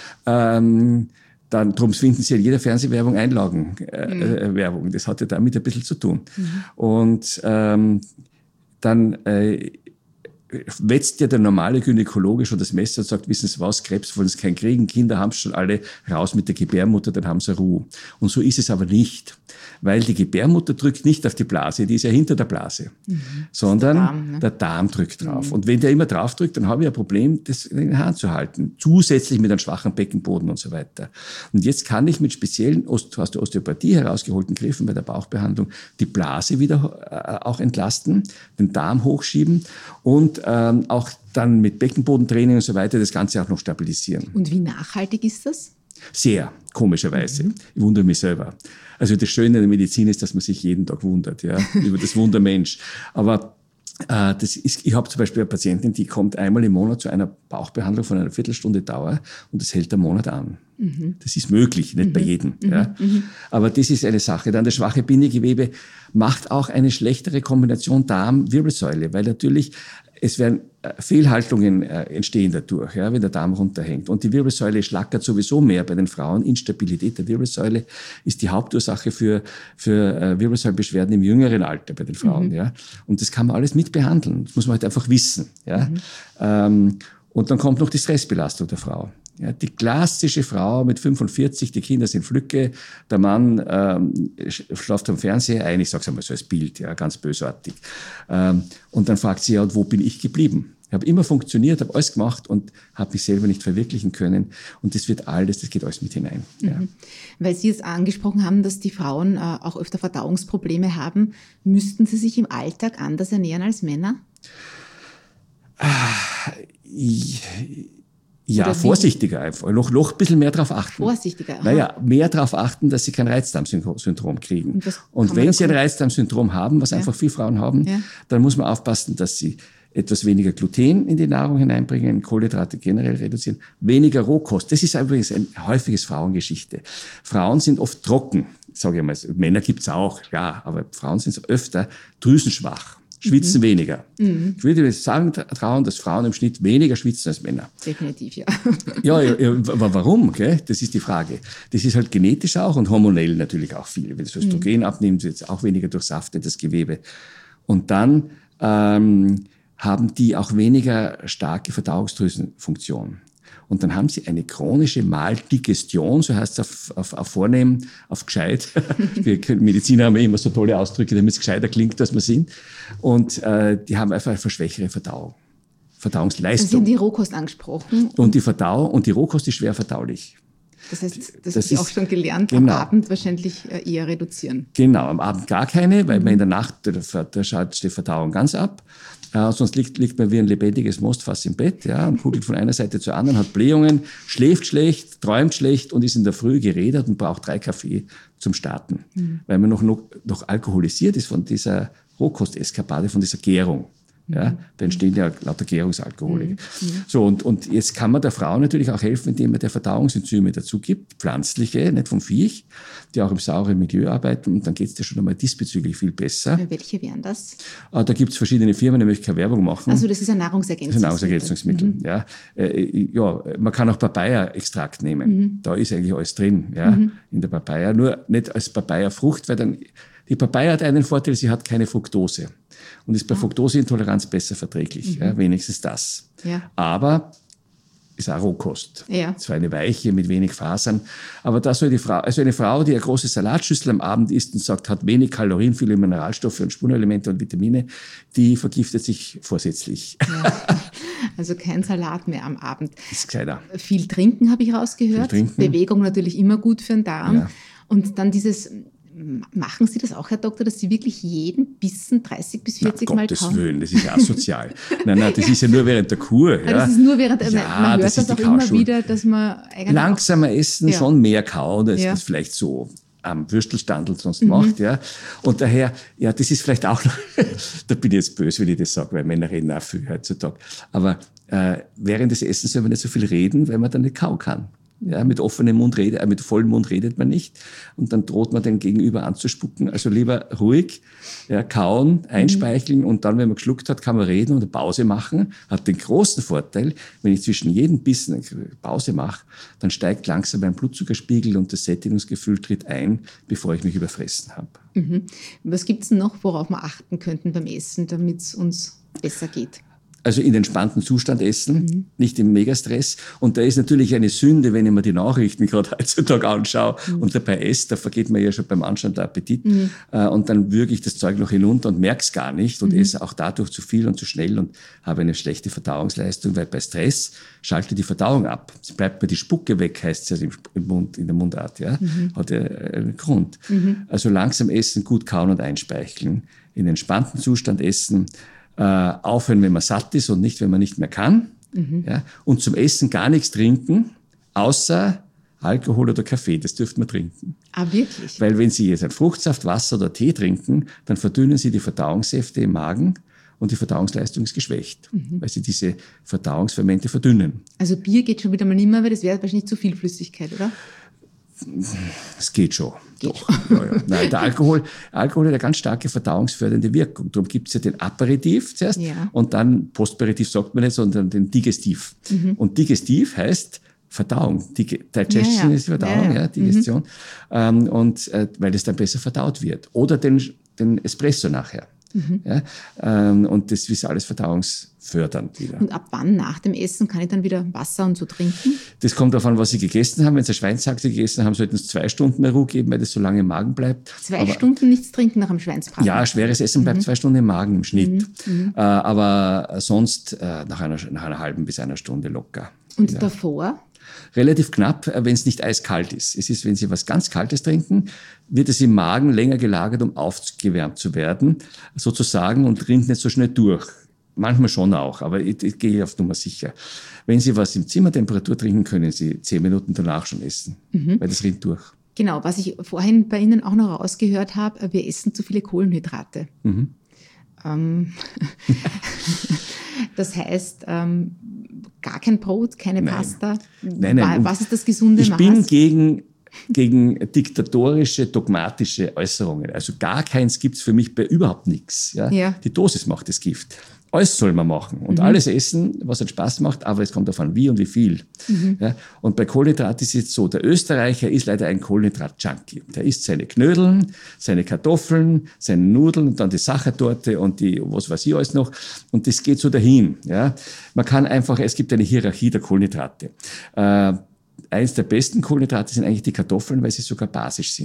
ähm, dann, drum finden Sie in jeder Fernsehwerbung Einlagenwerbung. Äh, das hat ja damit ein bisschen zu tun. Mhm. Und ähm, dann äh, wetzt ja der normale Gynäkologe schon das Messer und sagt, wissen Sie was, Krebs wollen Sie keinen kriegen, Kinder haben es schon alle, raus mit der Gebärmutter, dann haben Sie Ruhe. Und so ist es aber nicht, weil die Gebärmutter drückt nicht auf die Blase, die ist ja hinter der Blase, mhm. sondern der Darm, ne? der Darm drückt drauf. Mhm. Und wenn der immer drauf drückt, dann habe ich ein Problem, das in den Haaren zu halten, zusätzlich mit einem schwachen Beckenboden und so weiter. Und jetzt kann ich mit speziellen, aus der Osteopathie herausgeholten Griffen bei der Bauchbehandlung die Blase wieder äh, auch entlasten, den Darm hochschieben und ähm, auch dann mit Beckenbodentraining und so weiter das Ganze auch noch stabilisieren. Und wie nachhaltig ist das? Sehr, komischerweise. Mhm. Ich wundere mich selber. Also das Schöne in der Medizin ist, dass man sich jeden Tag wundert, ja, über das Wunder Mensch. Aber äh, das ist, ich habe zum Beispiel eine Patientin, die kommt einmal im Monat zu einer Bauchbehandlung von einer Viertelstunde Dauer und das hält einen Monat an. Mhm. Das ist möglich, nicht mhm. bei jedem. Mhm. Ja. Mhm. Aber das ist eine Sache. Dann das schwache Bindegewebe macht auch eine schlechtere Kombination Darm-Wirbelsäule, weil natürlich es werden Fehlhaltungen entstehen dadurch, ja, wenn der Darm runterhängt. Und die Wirbelsäule schlackert sowieso mehr bei den Frauen. Instabilität der Wirbelsäule ist die Hauptursache für, für Wirbelsäulenbeschwerden im jüngeren Alter bei den Frauen. Mhm. Ja. Und das kann man alles mit behandeln. Das muss man halt einfach wissen. Ja. Mhm. Ähm, und dann kommt noch die Stressbelastung der Frau. Ja, die klassische Frau mit fünfundvierzig, die Kinder sind Flücke, der Mann ähm, schläft am Fernseher ein, ich sage es einmal so als Bild, ja, ganz bösartig. Ähm, und dann fragt sie, ja, und wo bin ich geblieben? Ich habe immer funktioniert, habe alles gemacht und habe mich selber nicht verwirklichen können. Und das wird alles, das geht alles mit hinein. Mhm. Ja. Weil Sie jetzt angesprochen haben, dass die Frauen äh, auch öfter Verdauungsprobleme haben, müssten sie sich im Alltag anders ernähren als Männer? Ah, ich, Ja, vorsichtiger einfach. Noch, noch ein bisschen mehr darauf achten. Vorsichtiger, aha. Naja, mehr darauf achten, dass sie kein Reizdarmsyndrom kriegen. Und, Und wenn sie ein Reizdarmsyndrom haben, was ja. einfach viele Frauen haben, ja. dann muss man aufpassen, dass sie etwas weniger Gluten in die Nahrung hineinbringen, Kohlenhydrate generell reduzieren, weniger Rohkost. Das ist übrigens ein häufiges Frauengeschichte. Frauen sind oft trocken, sage ich mal. Männer gibt's auch, ja, aber Frauen sind öfter drüsenschwach. Schwitzen mhm. weniger. Mhm. Ich würde sagen, trauen, dass Frauen im Schnitt weniger schwitzen als Männer. Definitiv, ja. Ja, ja, aber warum? Gell? Das ist die Frage. Das ist halt genetisch auch und hormonell natürlich auch viel. Wenn das Östrogen mhm. abnimmt, wird es auch weniger durchsaftet, das Gewebe. Und dann ähm, haben die auch weniger starke Verdauungsdrüsenfunktion. Und dann haben sie eine chronische Maldigestion, so heißt es auf, auf, auf Vornehm, auf gescheit. Wir Mediziner haben immer so tolle Ausdrücke, damit es gescheiter klingt, als wir sind. Und äh, die haben einfach eine schwächere Verdauung, Verdauungsleistung. Sie haben die Rohkost angesprochen. Und die Verdauung, und die Rohkost ist schwer verdaulich. Das heißt, das, das habe ich auch schon gelernt, genau. Am Abend wahrscheinlich eher reduzieren. Genau, am Abend gar keine, weil mhm. man in der Nacht, da, da schaut die Verdauung ganz ab. Äh, sonst liegt, liegt man wie ein lebendiges Mostfass im Bett, ja, und kugelt von einer Seite zur anderen, hat Blähungen, schläft schlecht, träumt schlecht und ist in der Früh gerädert und braucht drei Kaffee zum Starten. Mhm. Weil man noch, noch, noch alkoholisiert ist von dieser Rohkosteskapade, von dieser Gärung. Ja, da entstehen ja lauter Gärungsalkohole. Mhm. So, und, und jetzt kann man der Frau natürlich auch helfen, indem man der Verdauungsenzyme dazu gibt, pflanzliche, nicht vom Viech, die auch im sauren Milieu arbeiten, und dann geht es dir schon einmal diesbezüglich viel besser. Welche wären das? Da gibt es verschiedene Firmen, da möchte ich keine Werbung machen. Also das ist ein Nahrungsergänzungsmittel. Das ist ein Nahrungsergänzungsmittel, mhm. ja. Äh, ja. Man kann auch Papaya-Extrakt nehmen, mhm. da ist eigentlich alles drin, ja, mhm. in der Papaya, nur nicht als Papaya-Frucht, weil dann, die Papaya hat einen Vorteil, sie hat keine Fructose. Und ist bei ah. Fructoseintoleranz besser verträglich, mhm. ja, wenigstens das. Ja. Aber ist auch Rohkost. Ja. Zwar eine weiche mit wenig Fasern, aber da soll die Frau, also eine Frau, die eine große Salatschüssel am Abend isst und sagt, hat wenig Kalorien, viele Mineralstoffe und Spurenelemente und Vitamine, die vergiftet sich vorsätzlich. Ja. Also kein Salat mehr am Abend. Ist gescheiter. Viel trinken habe ich rausgehört. Viel trinken. Bewegung natürlich immer gut für den Darm. Ja. Und dann dieses... Machen Sie das auch, Herr Doktor, dass Sie wirklich jeden Bissen dreißig bis vierzig Na, Mal Gottes kauen? Willen, das ist ja asozial. nein, nein, das ist ja nur während der Kur. Ja. Das ist nur während, ja, man hört das, das auch immer wieder, dass man eigentlich langsamer essen, ja. schon mehr kauen, als ja. das vielleicht so am Würstelstandl sonst mhm. macht, ja. Und daher, ja, das ist vielleicht auch noch, da bin ich jetzt böse, wenn ich das sage, weil Männer reden auch viel heutzutage. Aber äh, während des Essens soll man nicht so viel reden, weil man dann nicht kauen kann. Ja, mit offenem Mund redet, äh, mit vollem Mund redet man nicht. Und dann droht man den Gegenüber anzuspucken. Also lieber ruhig, ja, kauen, einspeicheln, mhm. und dann, wenn man geschluckt hat, kann man reden und eine Pause machen. Hat den großen Vorteil, wenn ich zwischen jedem Bissen eine Pause mache, dann steigt langsam mein Blutzuckerspiegel und das Sättigungsgefühl tritt ein, bevor ich mich überfressen habe. Mhm. Was gibt's noch, worauf wir achten könnten beim Essen, damit es uns besser geht? Also in entspannten Zustand essen, mhm. nicht im Megastress. Und da ist natürlich eine Sünde, wenn ich mir die Nachrichten gerade heutzutage anschaue mhm. und dabei esse, da vergeht mir ja schon beim Anschauen der Appetit. Mhm. Und dann würge ich das Zeug noch hinunter und merke es gar nicht und mhm. esse auch dadurch zu viel und zu schnell und habe eine schlechte Verdauungsleistung, weil bei Stress schaltet die Verdauung ab. Es bleibt mir die Spucke weg, heißt es ja im Mund, in der Mundart. Ja? Mhm. Hat ja einen Grund. Mhm. Also langsam essen, gut kauen und einspeicheln. In entspannten Zustand essen. Äh, aufhören, wenn man satt ist und nicht, wenn man nicht mehr kann. Mhm. Ja? Und zum Essen gar nichts trinken, außer Alkohol oder Kaffee. Das dürfte man trinken. Ah, wirklich? Weil wenn Sie jetzt einen Fruchtsaft, Wasser oder Tee trinken, dann verdünnen Sie die Verdauungssäfte im Magen und die Verdauungsleistung ist geschwächt, mhm. weil Sie diese Verdauungsfermente verdünnen. Also Bier geht schon wieder mal nicht mehr, weil das wäre wahrscheinlich zu viel Flüssigkeit, oder? Es geht schon. Geht doch. Schon. Ja, ja. Nein, der Alkohol, Alkohol hat eine ganz starke verdauungsfördernde Wirkung. Darum gibt es ja den Aperitif zuerst ja. und dann Postperitiv sagt man nicht, sondern den Digestiv. Mhm. Und Digestiv heißt Verdauung. Digestion ja, ja. ist Verdauung, ja, ja. ja Digestion. Mhm. Ähm, und äh, weil es dann besser verdaut wird. Oder den, den Espresso nachher. Mhm. Ja, ähm, und das ist alles verdauungsfördernd wieder. Und ab wann nach dem Essen kann ich dann wieder Wasser und so trinken? Das kommt darauf an, was Sie gegessen haben. Wenn Sie eine Schweinshaxe gegessen haben, sollten Sie zwei Stunden Ruhe geben, weil das so lange im Magen bleibt. Zwei aber, Stunden nichts trinken nach dem Schweinsbraten? Ja, schweres Essen bleibt mhm. zwei Stunden im Magen im Schnitt. Mhm. Äh, aber sonst äh, nach, einer, nach einer halben bis einer Stunde locker. Und ja. davor? Relativ knapp, wenn es nicht eiskalt ist. Es ist, wenn Sie was ganz Kaltes trinken, wird es im Magen länger gelagert, um aufgewärmt zu werden, sozusagen, und rinnt nicht so schnell durch. Manchmal schon auch, aber ich, ich gehe auf Nummer sicher. Wenn Sie was im Zimmertemperatur trinken, können Sie zehn Minuten danach schon essen, mhm. weil das rinnt durch. Genau, was ich vorhin bei Ihnen auch noch rausgehört habe, wir essen zu viele Kohlenhydrate. Mhm. Ähm, das heißt, ähm, gar kein Brot, keine nein. Pasta. Nein, nein. Was ist das gesunde ich Maß? Ich bin gegen, gegen diktatorische, dogmatische Äußerungen. Also gar keins gibt's für mich bei überhaupt nichts. Ja? Ja. Die Dosis macht das Gift. Alles soll man machen und mhm. alles essen, was halt Spaß macht, aber es kommt darauf an, wie und wie viel. Mhm. Ja? Und bei Kohlenhydraten ist es jetzt so, der Österreicher ist leider ein Kohlenhydrat-Junkie. Der isst seine Knödeln, seine Kartoffeln, seine Nudeln und dann die Sachertorte und die, was weiß ich alles noch. Und das geht so dahin. Ja? Man kann einfach, es gibt eine Hierarchie der Kohlenhydrate. Äh, eins der besten Kohlenhydrate sind eigentlich die Kartoffeln, weil sie sogar basisch sind.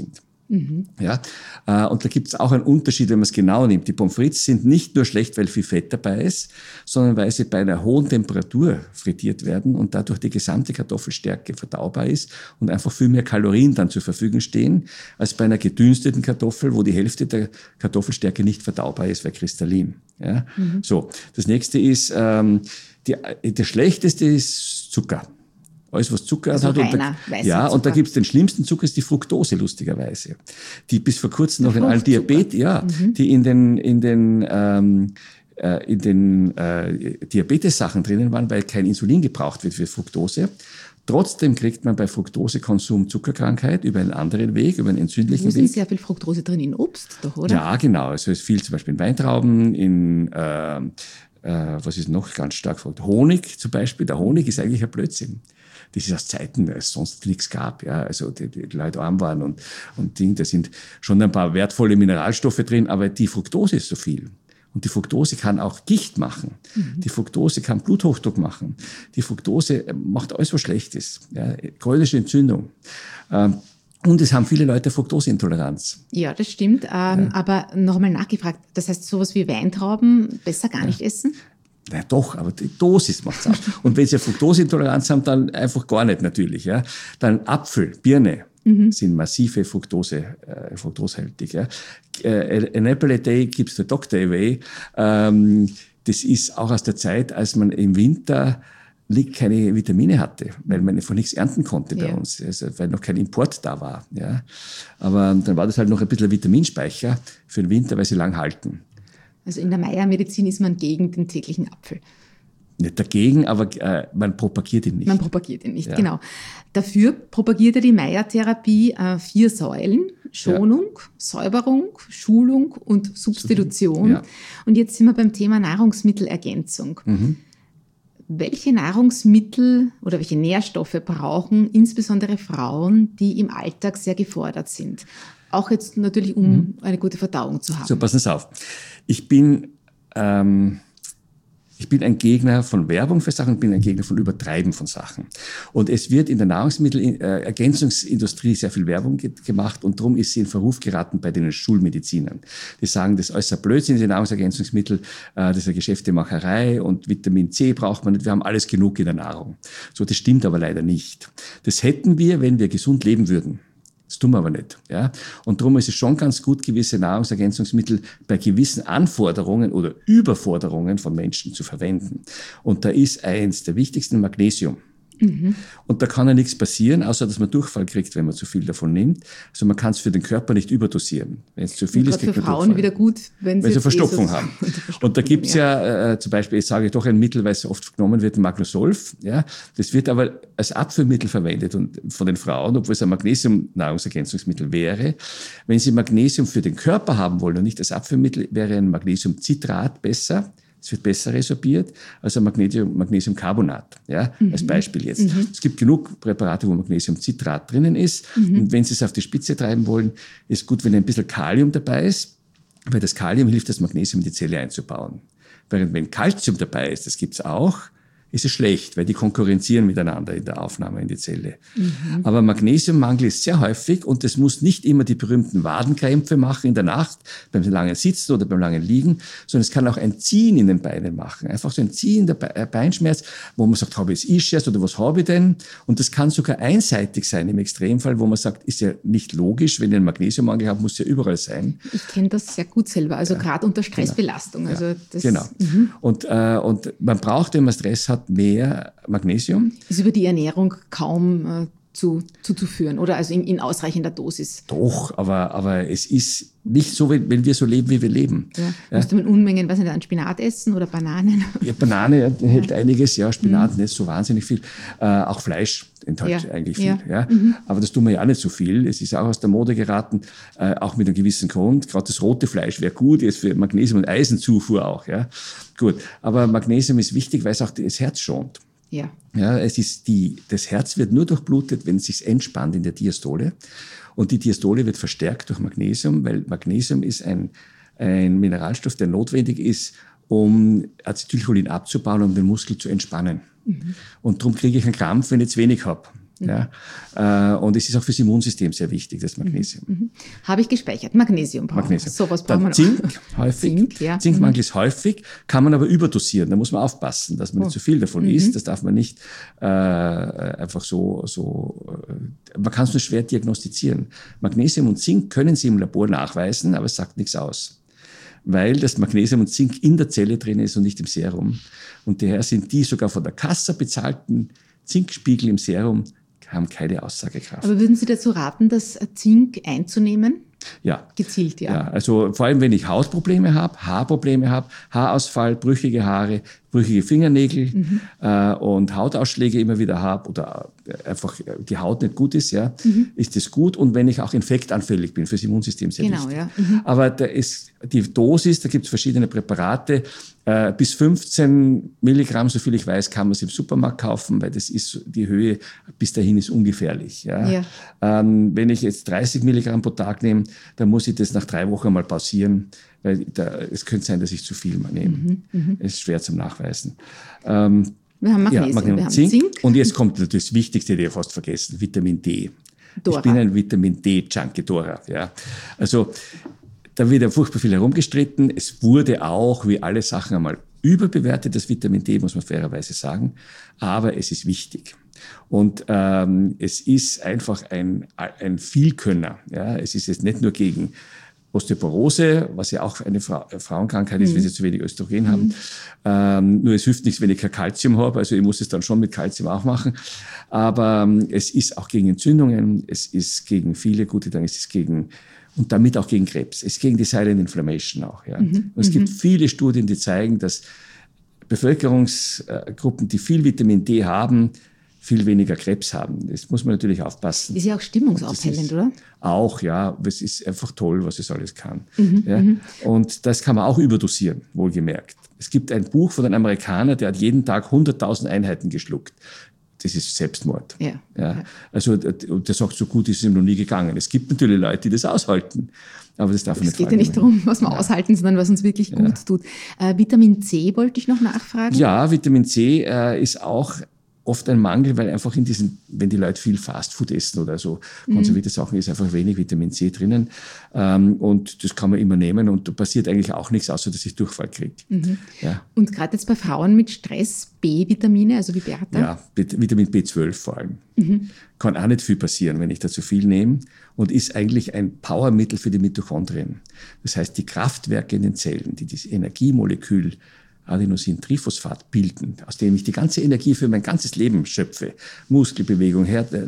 Mhm. Ja, äh, und da gibt es auch einen Unterschied, wenn man es genau nimmt. Die Pommes frites sind nicht nur schlecht, weil viel Fett dabei ist, sondern weil sie bei einer hohen Temperatur frittiert werden und dadurch die gesamte Kartoffelstärke verdaubar ist und einfach viel mehr Kalorien dann zur Verfügung stehen, als bei einer gedünsteten Kartoffel, wo die Hälfte der Kartoffelstärke nicht verdaubar ist, weil kristallin. Ja? Mhm. So, das nächste ist, ähm, die, der schlechteste ist Zucker. Alles, was Zucker also hat. Und da, ja, Zucker. Und da gibt es den schlimmsten Zucker, ist die Fructose, lustigerweise. Die bis vor kurzem noch in allen Diabetes, ja, mhm. die in den, in den, ähm, äh, in den äh, Diabetes-Sachen drinnen waren, weil kein Insulin gebraucht wird für Fructose. Trotzdem kriegt man bei Fructosekonsum Zuckerkrankheit über einen anderen Weg, über einen entzündlichen Weg. Es ist sehr viel Fructose drin in Obst, doch, oder? Ja, genau. Also es ist viel zum Beispiel in Weintrauben, in äh, äh, was ist noch ganz stark? Honig zum Beispiel. Der Honig ist eigentlich ein Blödsinn. Das ist aus Zeiten, als es sonst nichts gab. Ja, also die, die Leute arm waren und, und Ding, da sind schon ein paar wertvolle Mineralstoffe drin, aber die Fructose ist so viel. Und die Fructose kann auch Gicht machen. Mhm. Die Fructose kann Bluthochdruck machen. Die Fructose macht alles, was schlecht ist. Ja, chronische Entzündung. Ähm, und es haben viele Leute Fructoseintoleranz. Ja, das stimmt. Ähm, ja. Aber noch einmal nachgefragt, das heißt, sowas wie Weintrauben besser gar ja. nicht essen? Na doch, aber die Dosis macht's aus. Und wenn Sie eine Fructoseintoleranz haben, dann einfach gar nicht natürlich. Ja. Dann Apfel, Birne mhm. sind massive Fructose, äh, fructosehaltig. Ja. Äh, an apple a day keeps the doctor away. Ähm, das ist auch aus der Zeit, als man im Winter keine Vitamine hatte, weil man von nichts ernten konnte bei ja. uns, also weil noch kein Import da war. Ja. Aber dann war das halt noch ein bisschen ein Vitaminspeicher für den Winter, weil sie lang halten. Also in der Meyer-Medizin ist man gegen den täglichen Apfel. Nicht dagegen, aber äh, man propagiert ihn nicht. Man propagiert ihn nicht, ja. genau. Dafür propagiert er die Meyer-Therapie äh, vier Säulen. Schonung, ja. Säuberung, Schulung und Substitution. Ja. Und jetzt sind wir beim Thema Nahrungsmittelergänzung. Mhm. Welche Nahrungsmittel oder welche Nährstoffe brauchen insbesondere Frauen, die im Alltag sehr gefordert sind? Auch jetzt natürlich, um mhm. eine gute Verdauung zu haben. So, passen Sie auf. Ich bin, ähm, ich bin ein Gegner von Werbung für Sachen, ich bin ein Gegner von Übertreiben von Sachen. Und es wird in der Nahrungsmittelergänzungsindustrie sehr viel Werbung ge- gemacht und darum ist sie in Verruf geraten bei den Schulmedizinern. Die sagen, das ist alles ein Blödsinn, diese Nahrungsergänzungsmittel, äh, das ist eine Geschäftemacherei und Vitamin C braucht man nicht, wir haben alles genug in der Nahrung. So, das stimmt aber leider nicht. Das hätten wir, wenn wir gesund leben würden. Das tun wir aber nicht. Ja? Und darum ist es schon ganz gut, gewisse Nahrungsergänzungsmittel bei gewissen Anforderungen oder Überforderungen von Menschen zu verwenden. Und da ist eins der wichtigsten Magnesium. Mhm. Und da kann ja nichts passieren, außer dass man Durchfall kriegt, wenn man zu viel davon nimmt. Also man kann es für den Körper nicht überdosieren. Wenn es zu viel ist, kriegt man Durchfall. Für Frauen wieder gut, wenn sie, wenn sie Verstopfung haben. Verstopfung, und da gibt es ja, ja äh, zum Beispiel, jetzt sage ich doch ein Mittel, weil es oft genommen wird, Magnosolf. Ja, das wird aber als Abführmittel verwendet und von den Frauen, obwohl es ein Magnesium-Nahrungsergänzungsmittel wäre. Wenn Sie Magnesium für den Körper haben wollen und nicht als Abführmittel, wäre ein Magnesiumcitrat besser. Es wird besser resorbiert als ein Magnesium, Magnesiumcarbonat, ja, mhm. als Beispiel jetzt. Mhm. Es gibt genug Präparate, wo Magnesiumcitrat drinnen ist. Mhm. Und wenn Sie es auf die Spitze treiben wollen, ist gut, wenn ein bisschen Kalium dabei ist, weil das Kalium hilft, das Magnesium in die Zelle einzubauen. Während wenn Calcium dabei ist, das gibt's auch, ist es schlecht, weil die konkurrenzieren miteinander in der Aufnahme in die Zelle. Mhm. Aber Magnesiummangel ist sehr häufig und es muss nicht immer die berühmten Wadenkrämpfe machen in der Nacht, beim langen Sitzen oder beim langen Liegen, sondern es kann auch ein Ziehen in den Beinen machen. Einfach so ein Ziehen, der Beinschmerz, wo man sagt, habe ich jetzt Ischias oder was habe ich denn? Und das kann sogar einseitig sein im Extremfall, wo man sagt, ist ja nicht logisch, wenn ich einen Magnesiummangel habe, muss ja überall sein. Ich kenne das sehr gut selber, also ja. gerade unter Stressbelastung. Genau. Also das, genau. Mhm. Und, äh, und man braucht, wenn man Stress hat, mehr Magnesium. Ist über die Ernährung kaum äh, zu, zuzuführen oder also in, in ausreichender Dosis. Doch, aber, aber es ist nicht so, wenn, wenn wir so leben, wie wir leben. Ja. Ja. Müsste man Unmengen, was nicht, an Spinat essen oder Bananen? Ja, Banane enthält ja. einiges, ja, Spinat mhm. nicht so wahnsinnig viel. Äh, auch Fleisch enthält ja. eigentlich viel. Ja. Ja. Mhm. Aber das tun wir ja auch nicht so viel. Es ist auch aus der Mode geraten, äh, auch mit einem gewissen Grund. Gerade das rote Fleisch wäre gut, jetzt für Magnesium- und Eisenzufuhr auch. Ja. Gut, aber Magnesium ist wichtig, weil es auch das Herz schont. Ja. Ja, es ist die, das Herz wird nur durchblutet, wenn es sich entspannt in der Diastole. Und die Diastole wird verstärkt durch Magnesium, weil Magnesium ist ein, ein Mineralstoff, der notwendig ist, um Acetylcholin abzubauen, um den Muskel zu entspannen. Mhm. Und darum kriege ich einen Krampf, wenn ich zu wenig habe. Mhm. Ja? Und es ist auch fürs Immunsystem sehr wichtig, das Magnesium. Mhm. Habe ich gespeichert. Magnesium brauchen Magnesium. So was brauchen wir noch. Zink, häufig. Zink, ja. Zinkmangel ist häufig, kann man aber überdosieren. Da muss man aufpassen, dass man Oh. nicht zu viel davon Mhm. isst. Das darf man nicht äh, einfach so, so äh, man kann es nur schwer diagnostizieren. Magnesium und Zink können Sie im Labor nachweisen, aber es sagt nichts aus. Weil das Magnesium und Zink in der Zelle drin ist und nicht im Serum. Und daher sind die sogar von der Kasse bezahlten Zinkspiegel im Serum haben keine Aussagekraft. Aber würden Sie dazu raten, das Zink einzunehmen? Ja. Gezielt, ja. ja. Also vor allem, wenn ich Hautprobleme habe, Haarprobleme habe, Haarausfall, brüchige Haare, brüchige Fingernägel mhm. äh, und Hautausschläge immer wieder habe oder einfach die Haut nicht gut ist, ja, mhm. ist das gut. Und wenn ich auch infektanfällig bin, fürs Immunsystem sehr genau, wichtig. Ja. Mhm. Aber da ist die Dosis, da gibt es verschiedene Präparate, äh, bis fünfzehn Milligramm, so viel ich weiß, kann man es im Supermarkt kaufen, weil das ist die Höhe bis dahin ist ungefährlich. Ja. Ja. Ähm, wenn ich jetzt dreißig Milligramm pro Tag nehme, dann muss ich das nach drei Wochen mal pausieren, weil da, es könnte sein, dass ich zu viel mal nehme. Mhm, mh. Es ist schwer zum Nachweisen. Ähm, wir haben Magnesium, ja, Magnesium wir haben Zink. Zink. Und jetzt kommt natürlich das Wichtigste, die ich fast vergessen, Vitamin D. Dora. Ich bin ein Vitamin D-Junkie, Dora. Ja. Also da wird ja furchtbar viel herumgestritten. Es wurde auch, wie alle Sachen, einmal überbewertet, das Vitamin D, muss man fairerweise sagen. Aber es ist wichtig. Und ähm, es ist einfach ein, ein Vielkönner. Ja? Es ist jetzt nicht nur gegen Osteoporose, was ja auch eine Fra- Frauenkrankheit ist, mhm. wenn sie zu wenig Östrogen haben. Mhm. Ähm, nur es hilft nichts, wenn ich kein Kalzium habe. Also ich muss es dann schon mit Kalzium auch machen. Aber ähm, es ist auch gegen Entzündungen. Es ist gegen viele gute Dinge. Es ist gegen und damit auch gegen Krebs. Es ist gegen die Silent Inflammation auch. Ja? Mhm. Und es gibt viele Studien, die zeigen, dass Bevölkerungsgruppen, die viel Vitamin D haben, viel weniger Krebs haben. Das muss man natürlich aufpassen. Ist ja auch stimmungsaufhellend, oder? Auch, ja. Es ist einfach toll, was es alles kann. Mhm, ja. Und das kann man auch überdosieren, wohlgemerkt. Es gibt ein Buch von einem Amerikaner, der hat jeden Tag hunderttausend Einheiten geschluckt. Das ist Selbstmord. Ja, ja. Ja. Also der sagt, so gut ist es ihm noch nie gegangen. Es gibt natürlich Leute, die das aushalten. Aber das darf man nicht. Es geht ja nicht darum, was wir ja. aushalten, sondern was uns wirklich gut ja. tut. Äh, Vitamin C wollte ich noch nachfragen. Ja, Vitamin C äh, ist auch oft ein Mangel, weil einfach in diesen, wenn die Leute viel Fastfood essen oder so konservierte mhm. Sachen, ist einfach wenig Vitamin C drinnen. Ähm, und das kann man immer nehmen und da passiert eigentlich auch nichts, außer dass ich Durchfall kriege. Mhm. Ja. Und gerade jetzt bei Frauen mit Stress, B-Vitamine, also wie Bertha? Ja, Vitamin B zwölf vor allem. Mhm. Kann auch nicht viel passieren, wenn ich da zu viel nehme und ist eigentlich ein Powermittel für die Mitochondrien. Das heißt, die Kraftwerke in den Zellen, die dieses Energiemolekül Adenosin-Triphosphat bilden, aus dem ich die ganze Energie für mein ganzes Leben schöpfe. Muskelbewegung,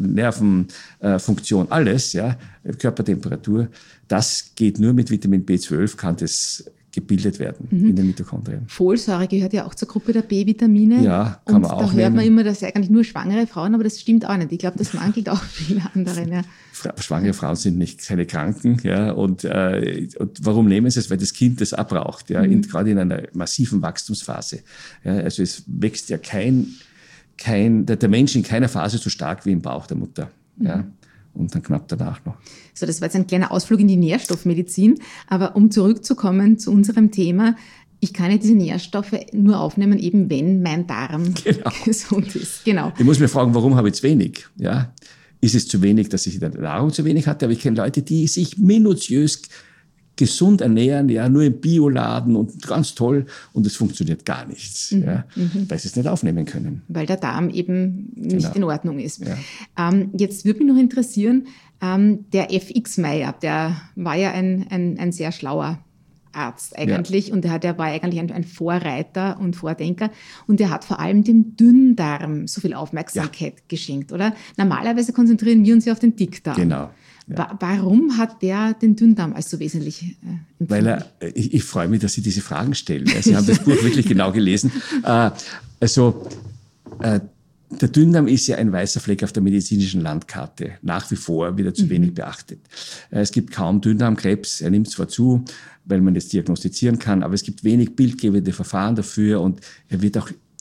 Nervenfunktion, alles, ja, Körpertemperatur. Das geht nur mit Vitamin B zwölf, kann das gebildet werden mhm. in den Mitochondrien. Folsäure gehört ja auch zur Gruppe der B-Vitamine. Ja, kann und man auch da hört nehmen. man immer, dass eigentlich nur schwangere Frauen, aber das stimmt auch nicht. Ich glaube, das mangelt auch viele anderen. Ja. Schwangere Frauen sind nicht keine Kranken, ja, und, äh, und warum nehmen sie es? Weil das Kind das abbraucht, ja, mhm. in, gerade in einer massiven Wachstumsphase. Ja, also es wächst ja kein, kein der, der Mensch in keiner Phase so stark wie im Bauch der Mutter, mhm. ja. Und dann knapp danach noch. So, das war jetzt ein kleiner Ausflug in die Nährstoffmedizin. Aber um zurückzukommen zu unserem Thema, ich kann ja diese Nährstoffe nur aufnehmen, eben wenn mein Darm genau. gesund ist. Genau. Ich muss mir fragen, warum habe ich zu wenig? Ja? Ist es zu wenig, dass ich in der Nahrung zu wenig hatte? Aber ich kenne Leute, die sich minutiös gesund ernähren, ja, nur im Bioladen und ganz toll und es funktioniert gar nichts, mhm. ja, mhm. weil sie es nicht aufnehmen können. Weil der Darm eben nicht genau. in Ordnung ist. Ja. Ähm, jetzt würde mich noch interessieren, ähm, der F X Meyer, der war ja ein, ein, ein sehr schlauer Arzt eigentlich ja. und der, hat, der war eigentlich ein, ein Vorreiter und Vordenker und der hat vor allem dem Dünndarm so viel Aufmerksamkeit ja. geschenkt, oder? Normalerweise konzentrieren wir uns ja auf den Dickdarm. Genau. Ja. Wa- warum hat der den Dünndarm als so wesentlich äh, empfunden? Weil er, ich, ich freue mich, dass Sie diese Fragen stellen. Sie haben das Buch wirklich genau gelesen. Äh, also, äh, der Dünndarm ist ja ein weißer Fleck auf der medizinischen Landkarte, nach wie vor wieder zu mhm. wenig beachtet. Äh, es gibt kaum Dünndarmkrebs, er nimmt zwar zu, weil man das diagnostizieren kann, aber es gibt wenig bildgebende Verfahren dafür und er wird auch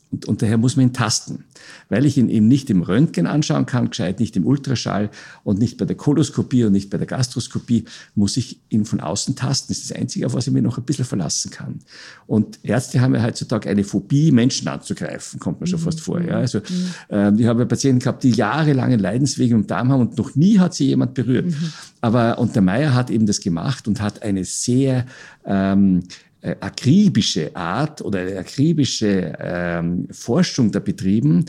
Und, und daher muss man ihn tasten, weil ich ihn eben nicht im Röntgen anschauen kann, gescheit nicht im Ultraschall und nicht bei der Koloskopie und nicht bei der Gastroskopie, muss ich ihn von außen tasten. Das ist das Einzige, auf was ich mich noch ein bisschen verlassen kann. Und Ärzte haben ja heutzutage eine Phobie, Menschen anzugreifen, kommt mir schon fast vor. Ja. Also, äh, ich habe ja Patienten gehabt, die jahrelange Leidenswege im Darm haben und noch nie hat sie jemand berührt. Mhm. Aber, und der Meyer hat eben das gemacht und hat eine sehr, ähm, akribische Art oder eine akribische ähm, Forschung da betrieben,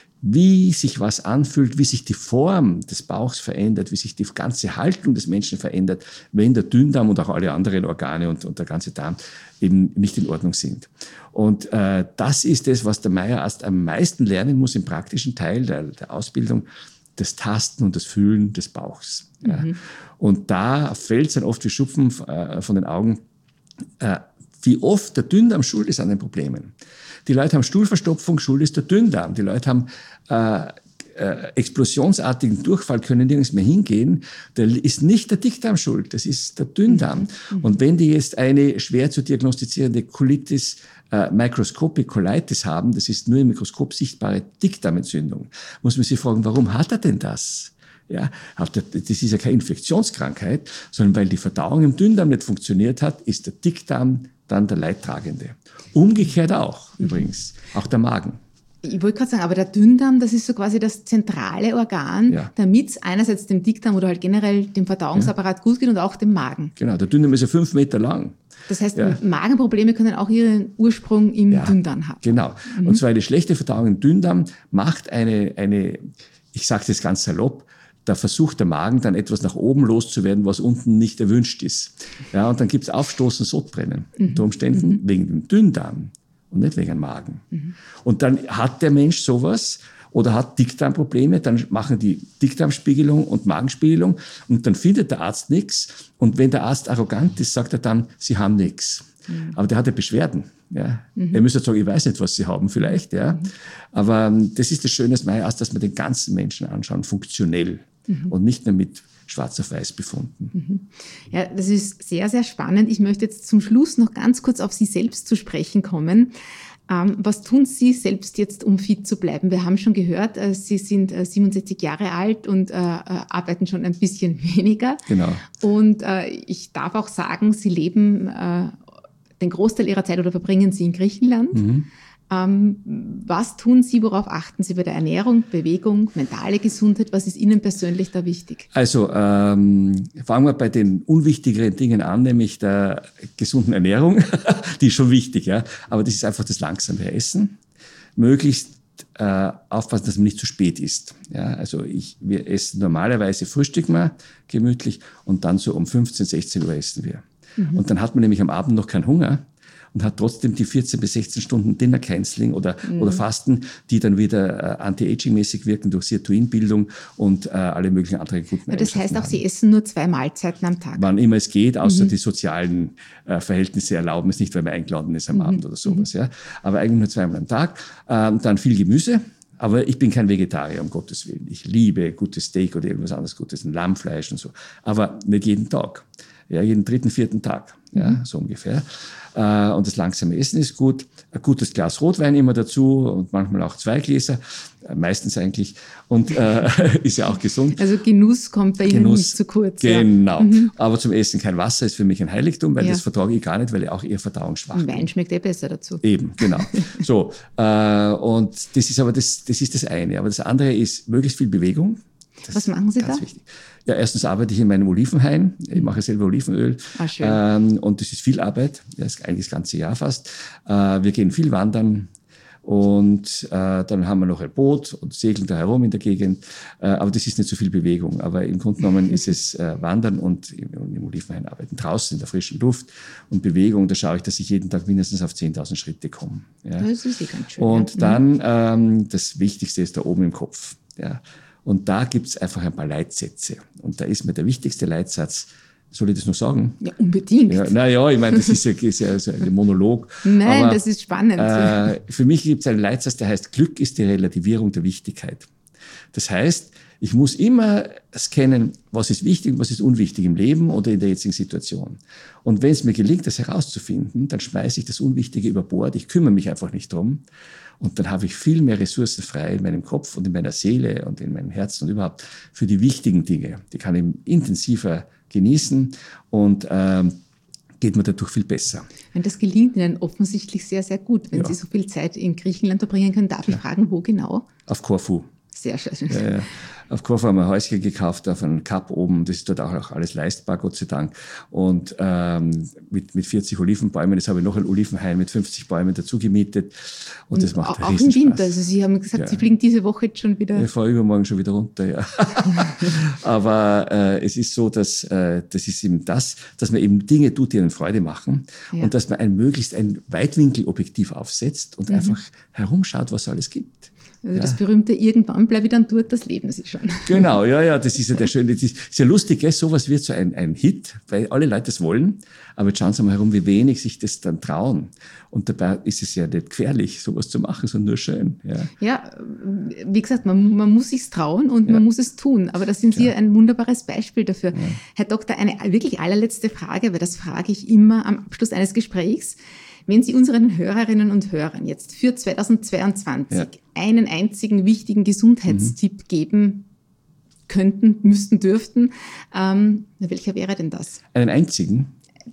wie sich was anfühlt, wie sich die Form des Bauchs verändert, wie sich die ganze Haltung des Menschen verändert, wenn der Dünndarm und auch alle anderen Organe und, und der ganze Darm eben nicht in Ordnung sind. Und äh, das ist es, was der Meierarzt am meisten lernen muss im praktischen Teil der, der Ausbildung, das Tasten und das Fühlen des Bauchs. Mhm. Ja. Und da fällt es dann oft wie Schupfen äh, von den Augen, äh, wie oft der Dünndarm schuld ist an den Problemen. Die Leute haben Stuhlverstopfung, schuld ist der Dünndarm. Die Leute haben äh, äh, explosionsartigen Durchfall, können nirgends mehr hingehen. Da ist nicht der Dickdarm schuld, das ist der Dünndarm. Mhm. Und wenn die jetzt eine schwer zu diagnostizierende Colitis, äh, Microscopic Colitis haben, das ist nur im Mikroskop sichtbare Dickdarmentzündung, muss man sich fragen, warum hat er denn das? Ja, das ist ja keine Infektionskrankheit, sondern weil die Verdauung im Dünndarm nicht funktioniert hat, ist der Dickdarm dann der Leidtragende. Umgekehrt auch, mhm. übrigens, auch der Magen. Ich wollte gerade sagen, aber der Dünndarm, das ist so quasi das zentrale Organ, ja. damit es einerseits dem Dickdarm oder halt generell dem Verdauungsapparat ja. gut geht und auch dem Magen. Genau, der Dünndarm ist ja fünf Meter lang. Das heißt, ja. Magenprobleme können auch ihren Ursprung im ja, Dünndarm haben. Genau. Mhm. Und zwar eine schlechte Verdauung im Dünndarm macht eine, eine ich sage das ganz salopp, da versucht der Magen dann etwas nach oben loszuwerden, was unten nicht erwünscht ist. Ja, und dann gibt es Aufstoßen, Sodbrennen. Mhm. Unter Umständen mhm. wegen dem Dünndarm und nicht wegen dem Magen. Mhm. Und dann hat der Mensch sowas oder hat Dickdarmprobleme, dann machen die Dickdarmspiegelung und Magenspiegelung und dann findet der Arzt nichts. Und wenn der Arzt arrogant ist, sagt er dann, Sie haben nichts. Mhm. Aber der hat ja Beschwerden. Ja. Mhm. Er müsste sagen, ich weiß nicht, was Sie haben vielleicht. Ja. Mhm. Aber ähm, das ist das Schöne des Meierarzt, dass wir den ganzen Menschen anschauen, funktionell. Mhm. Und nicht nur mit schwarz auf weiß befunden. Mhm. Ja, das ist sehr, sehr spannend. Ich möchte jetzt zum Schluss noch ganz kurz auf Sie selbst zu sprechen kommen. Ähm, was tun Sie selbst jetzt, um fit zu bleiben? Wir haben schon gehört, äh, Sie sind äh, siebenundsechzig Jahre alt und äh, arbeiten schon ein bisschen weniger. Genau. Und äh, ich darf auch sagen, Sie leben äh, den Großteil Ihrer Zeit oder verbringen Sie in Griechenland. Mhm. Ähm, was tun Sie, worauf achten Sie bei der Ernährung, Bewegung, mentale Gesundheit? Was ist Ihnen persönlich da wichtig? Also ähm, fangen wir bei den unwichtigeren Dingen an, nämlich der gesunden Ernährung. Die ist schon wichtig, ja. Aber das ist einfach das langsame Essen. Möglichst äh, aufpassen, dass man nicht zu spät isst. Ja, also ich, wir essen normalerweise, frühstücken wir gemütlich und dann so um fünfzehn, sechzehn Uhr essen wir. Mhm. Und dann hat man nämlich am Abend noch keinen Hunger und hat trotzdem die vierzehn bis sechzehn Stunden Dinner-Canceling oder, mhm. oder Fasten, die dann wieder äh, anti-aging-mäßig wirken durch Sirtuinbildung und äh, alle möglichen anderen guten ja, das heißt auch, haben. Sie essen nur zwei Mahlzeiten am Tag? Wann immer es geht, außer mhm. die sozialen äh, Verhältnisse erlauben es nicht, weil man eingeladen ist am mhm. Abend oder sowas. Ja. Aber eigentlich nur zweimal am Tag. Ähm, dann viel Gemüse. Aber ich bin kein Vegetarier, um Gottes Willen. Ich liebe gutes Steak oder irgendwas anderes Gutes, ein Lammfleisch und so. Aber nicht jeden Tag. Ja, jeden dritten, vierten Tag, ja, mhm. so ungefähr. Äh, und das langsame Essen ist gut. Ein gutes Glas Rotwein immer dazu und manchmal auch zwei Gläser, äh, meistens eigentlich. Und äh, ist ja auch gesund. Also Genuss kommt bei Ihnen Genuss, nicht zu kurz. Genau. Ja. Mhm. Aber zum Essen kein Wasser ist für mich ein Heiligtum, weil ja. das vertrage ich gar nicht, weil ich auch eher verdauungsschwach bin. Wein schmeckt eh besser dazu. Eben, genau. So, äh, und das ist aber das, das ist das eine. Aber das andere ist möglichst viel Bewegung. Das Was machen Sie ganz da? Wichtig. Ja, erstens arbeite ich in meinem Olivenhain. Ich mache selber Olivenöl. Ah, schön. Ähm, und das ist viel Arbeit. Das ist eigentlich das ganze Jahr fast. Äh, wir gehen viel wandern. Und äh, dann haben wir noch ein Boot und segeln da herum in der Gegend. Äh, aber das ist nicht so viel Bewegung. Aber im Grunde genommen ist es äh, Wandern und im, im Olivenhain arbeiten. Draußen in der frischen Luft und Bewegung. Da schaue ich, dass ich jeden Tag mindestens auf zehntausend Schritte komme. Ja. Das ist ganz schön. Und ja. dann ähm, das Wichtigste ist da oben im Kopf. Ja. Und da gibt's einfach ein paar Leitsätze. Und da ist mir der wichtigste Leitsatz, soll ich das noch sagen? Ja, unbedingt. Ja, naja, ich meine, das ist ja, ist ja so ein Monolog. Nein, aber, das ist spannend. Äh, für mich gibt's einen Leitsatz, der heißt, Glück ist die Relativierung der Wichtigkeit. Das heißt, Ich muss immer scannen, was ist wichtig und was ist unwichtig im Leben oder in der jetzigen Situation. Und wenn es mir gelingt, das herauszufinden, dann schmeiße ich das Unwichtige über Bord. Ich kümmere mich einfach nicht drum. Und dann habe ich viel mehr Ressourcen frei in meinem Kopf und in meiner Seele und in meinem Herzen und überhaupt für die wichtigen Dinge. Die kann ich intensiver genießen und ähm, geht mir dadurch viel besser. Und das gelingt Ihnen offensichtlich sehr, sehr gut, wenn ja. Sie so viel Zeit in Griechenland verbringen können. Darf ich ja. fragen, wo genau? Auf Korfu. Sehr schön. Äh, auf Korfu haben wir ein Häuschen gekauft, auf einem Kap oben. Das ist dort auch, auch alles leistbar, Gott sei Dank. Und ähm, mit, mit vierzig Olivenbäumen. Jetzt habe ich noch ein Olivenhain mit fünfzig Bäumen dazu gemietet. Und, und das macht auch im Winter. Also Sie haben gesagt, ja. Sie fliegen diese Woche jetzt schon wieder. Ich fahre übermorgen schon wieder runter, ja. Aber äh, es ist so, dass äh, das ist eben das, dass man eben Dinge tut, die einen Freude machen. Ja. Und dass man ein möglichst ein Weitwinkelobjektiv aufsetzt und mhm. einfach herumschaut, was es alles gibt. Also ja. das berühmte irgendwann bleibe ich dann dort, das Leben Sie schon. Genau, ja, ja, das ist ja der schöne, das ist ja lustig, gell? Sowas wird so ein, ein Hit, weil alle Leute das wollen, aber jetzt schauen Sie mal herum, wie wenig sich das dann trauen. Und dabei ist es ja nicht gefährlich, sowas zu machen, sondern nur schön. Ja, ja wie gesagt, man, man muss sich's trauen und ja. man muss es tun, aber da sind Sie ja. ein wunderbares Beispiel dafür. Ja. Herr Doktor, eine wirklich allerletzte Frage, weil das frage ich immer am Abschluss eines Gesprächs. Wenn Sie unseren Hörerinnen und Hörern jetzt für zweitausendzweiundzwanzig ja. einen einzigen wichtigen Gesundheitstipp mhm. geben könnten, müssten, dürften, ähm, welcher wäre denn das? Einen einzigen?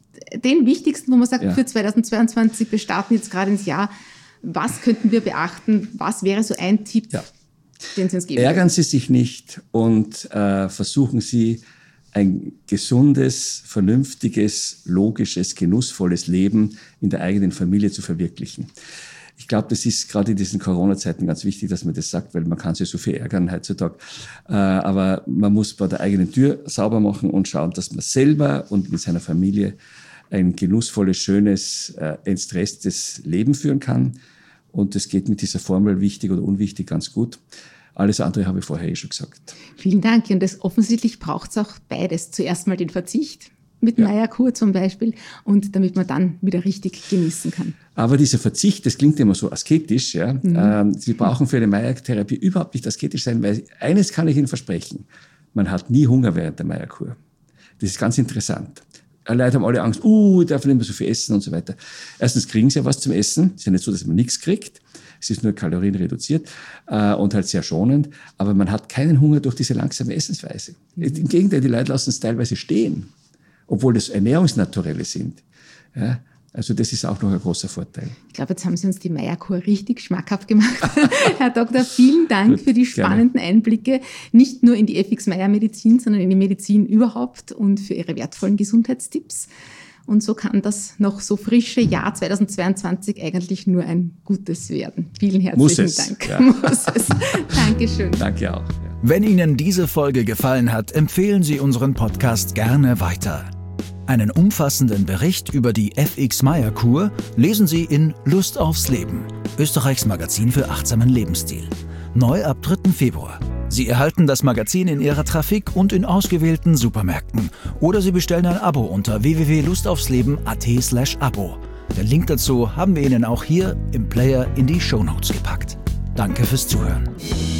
Den wichtigsten, wo man sagt, ja. für zweitausendzweiundzwanzig, wir starten jetzt gerade ins Jahr, was könnten wir beachten? Was wäre so ein Tipp, ja. den Sie uns geben? Ärgern Sie sich nicht und äh, versuchen Sie, ein gesundes, vernünftiges, logisches, genussvolles Leben in der eigenen Familie zu verwirklichen. Ich glaube, das ist gerade in diesen Corona-Zeiten ganz wichtig, dass man das sagt, weil man kann sich so viel ärgern heutzutage. Äh, aber man muss bei der eigenen Tür sauber machen und schauen, dass man selber und mit seiner Familie ein genussvolles, schönes, äh, entstresstes Leben führen kann. Und das geht mit dieser Formel wichtig oder unwichtig ganz gut. Alles andere habe ich vorher eh schon gesagt. Vielen Dank. Und das, offensichtlich braucht es auch beides. Zuerst mal den Verzicht mit ja. Meierkur zum Beispiel und damit man dann wieder richtig genießen kann. Aber dieser Verzicht, das klingt immer so asketisch. Ja. Mhm. Ähm, Sie brauchen für eine Meiertherapie überhaupt nicht asketisch sein, weil eines kann ich Ihnen versprechen. Man hat nie Hunger während der Meierkur. Das ist ganz interessant. Die Leute haben alle Angst, uh, ich darf nicht mehr so viel essen und so weiter. Erstens kriegen sie ja was zum Essen. Es ist ja nicht so, dass man nichts kriegt. Es ist nur kalorienreduziert äh, und halt sehr schonend. Aber man hat keinen Hunger durch diese langsame Essensweise. Mhm. Im Gegenteil, die Leute lassen es teilweise stehen, obwohl das Ernährungsnaturelle sind. Ja, also das ist auch noch ein großer Vorteil. Ich glaube, jetzt haben Sie uns die Meierkur richtig schmackhaft gemacht. Herr Doktor, vielen Dank Gut, für die spannenden gerne. Einblicke, nicht nur in die F X Meyer Medizin, sondern in die Medizin überhaupt und für Ihre wertvollen Gesundheitstipps. Und so kann das noch so frische Jahr zweitausendzweiundzwanzig eigentlich nur ein gutes werden. Vielen herzlichen Muss es, Dank. Ja. Muss es. Dankeschön. Danke auch. Ja. Wenn Ihnen diese Folge gefallen hat, empfehlen Sie unseren Podcast gerne weiter. Einen umfassenden Bericht über die F X Meyer Kur lesen Sie in Lust aufs Leben, Österreichs Magazin für achtsamen Lebensstil. Neu ab dritten Februar. Sie erhalten das Magazin in Ihrer Trafik und in ausgewählten Supermärkten. Oder Sie bestellen ein Abo unter w w w punkt lustaufsleben punkt a t slash abo. Den Link dazu haben wir Ihnen auch hier im Player in die Shownotes gepackt. Danke fürs Zuhören.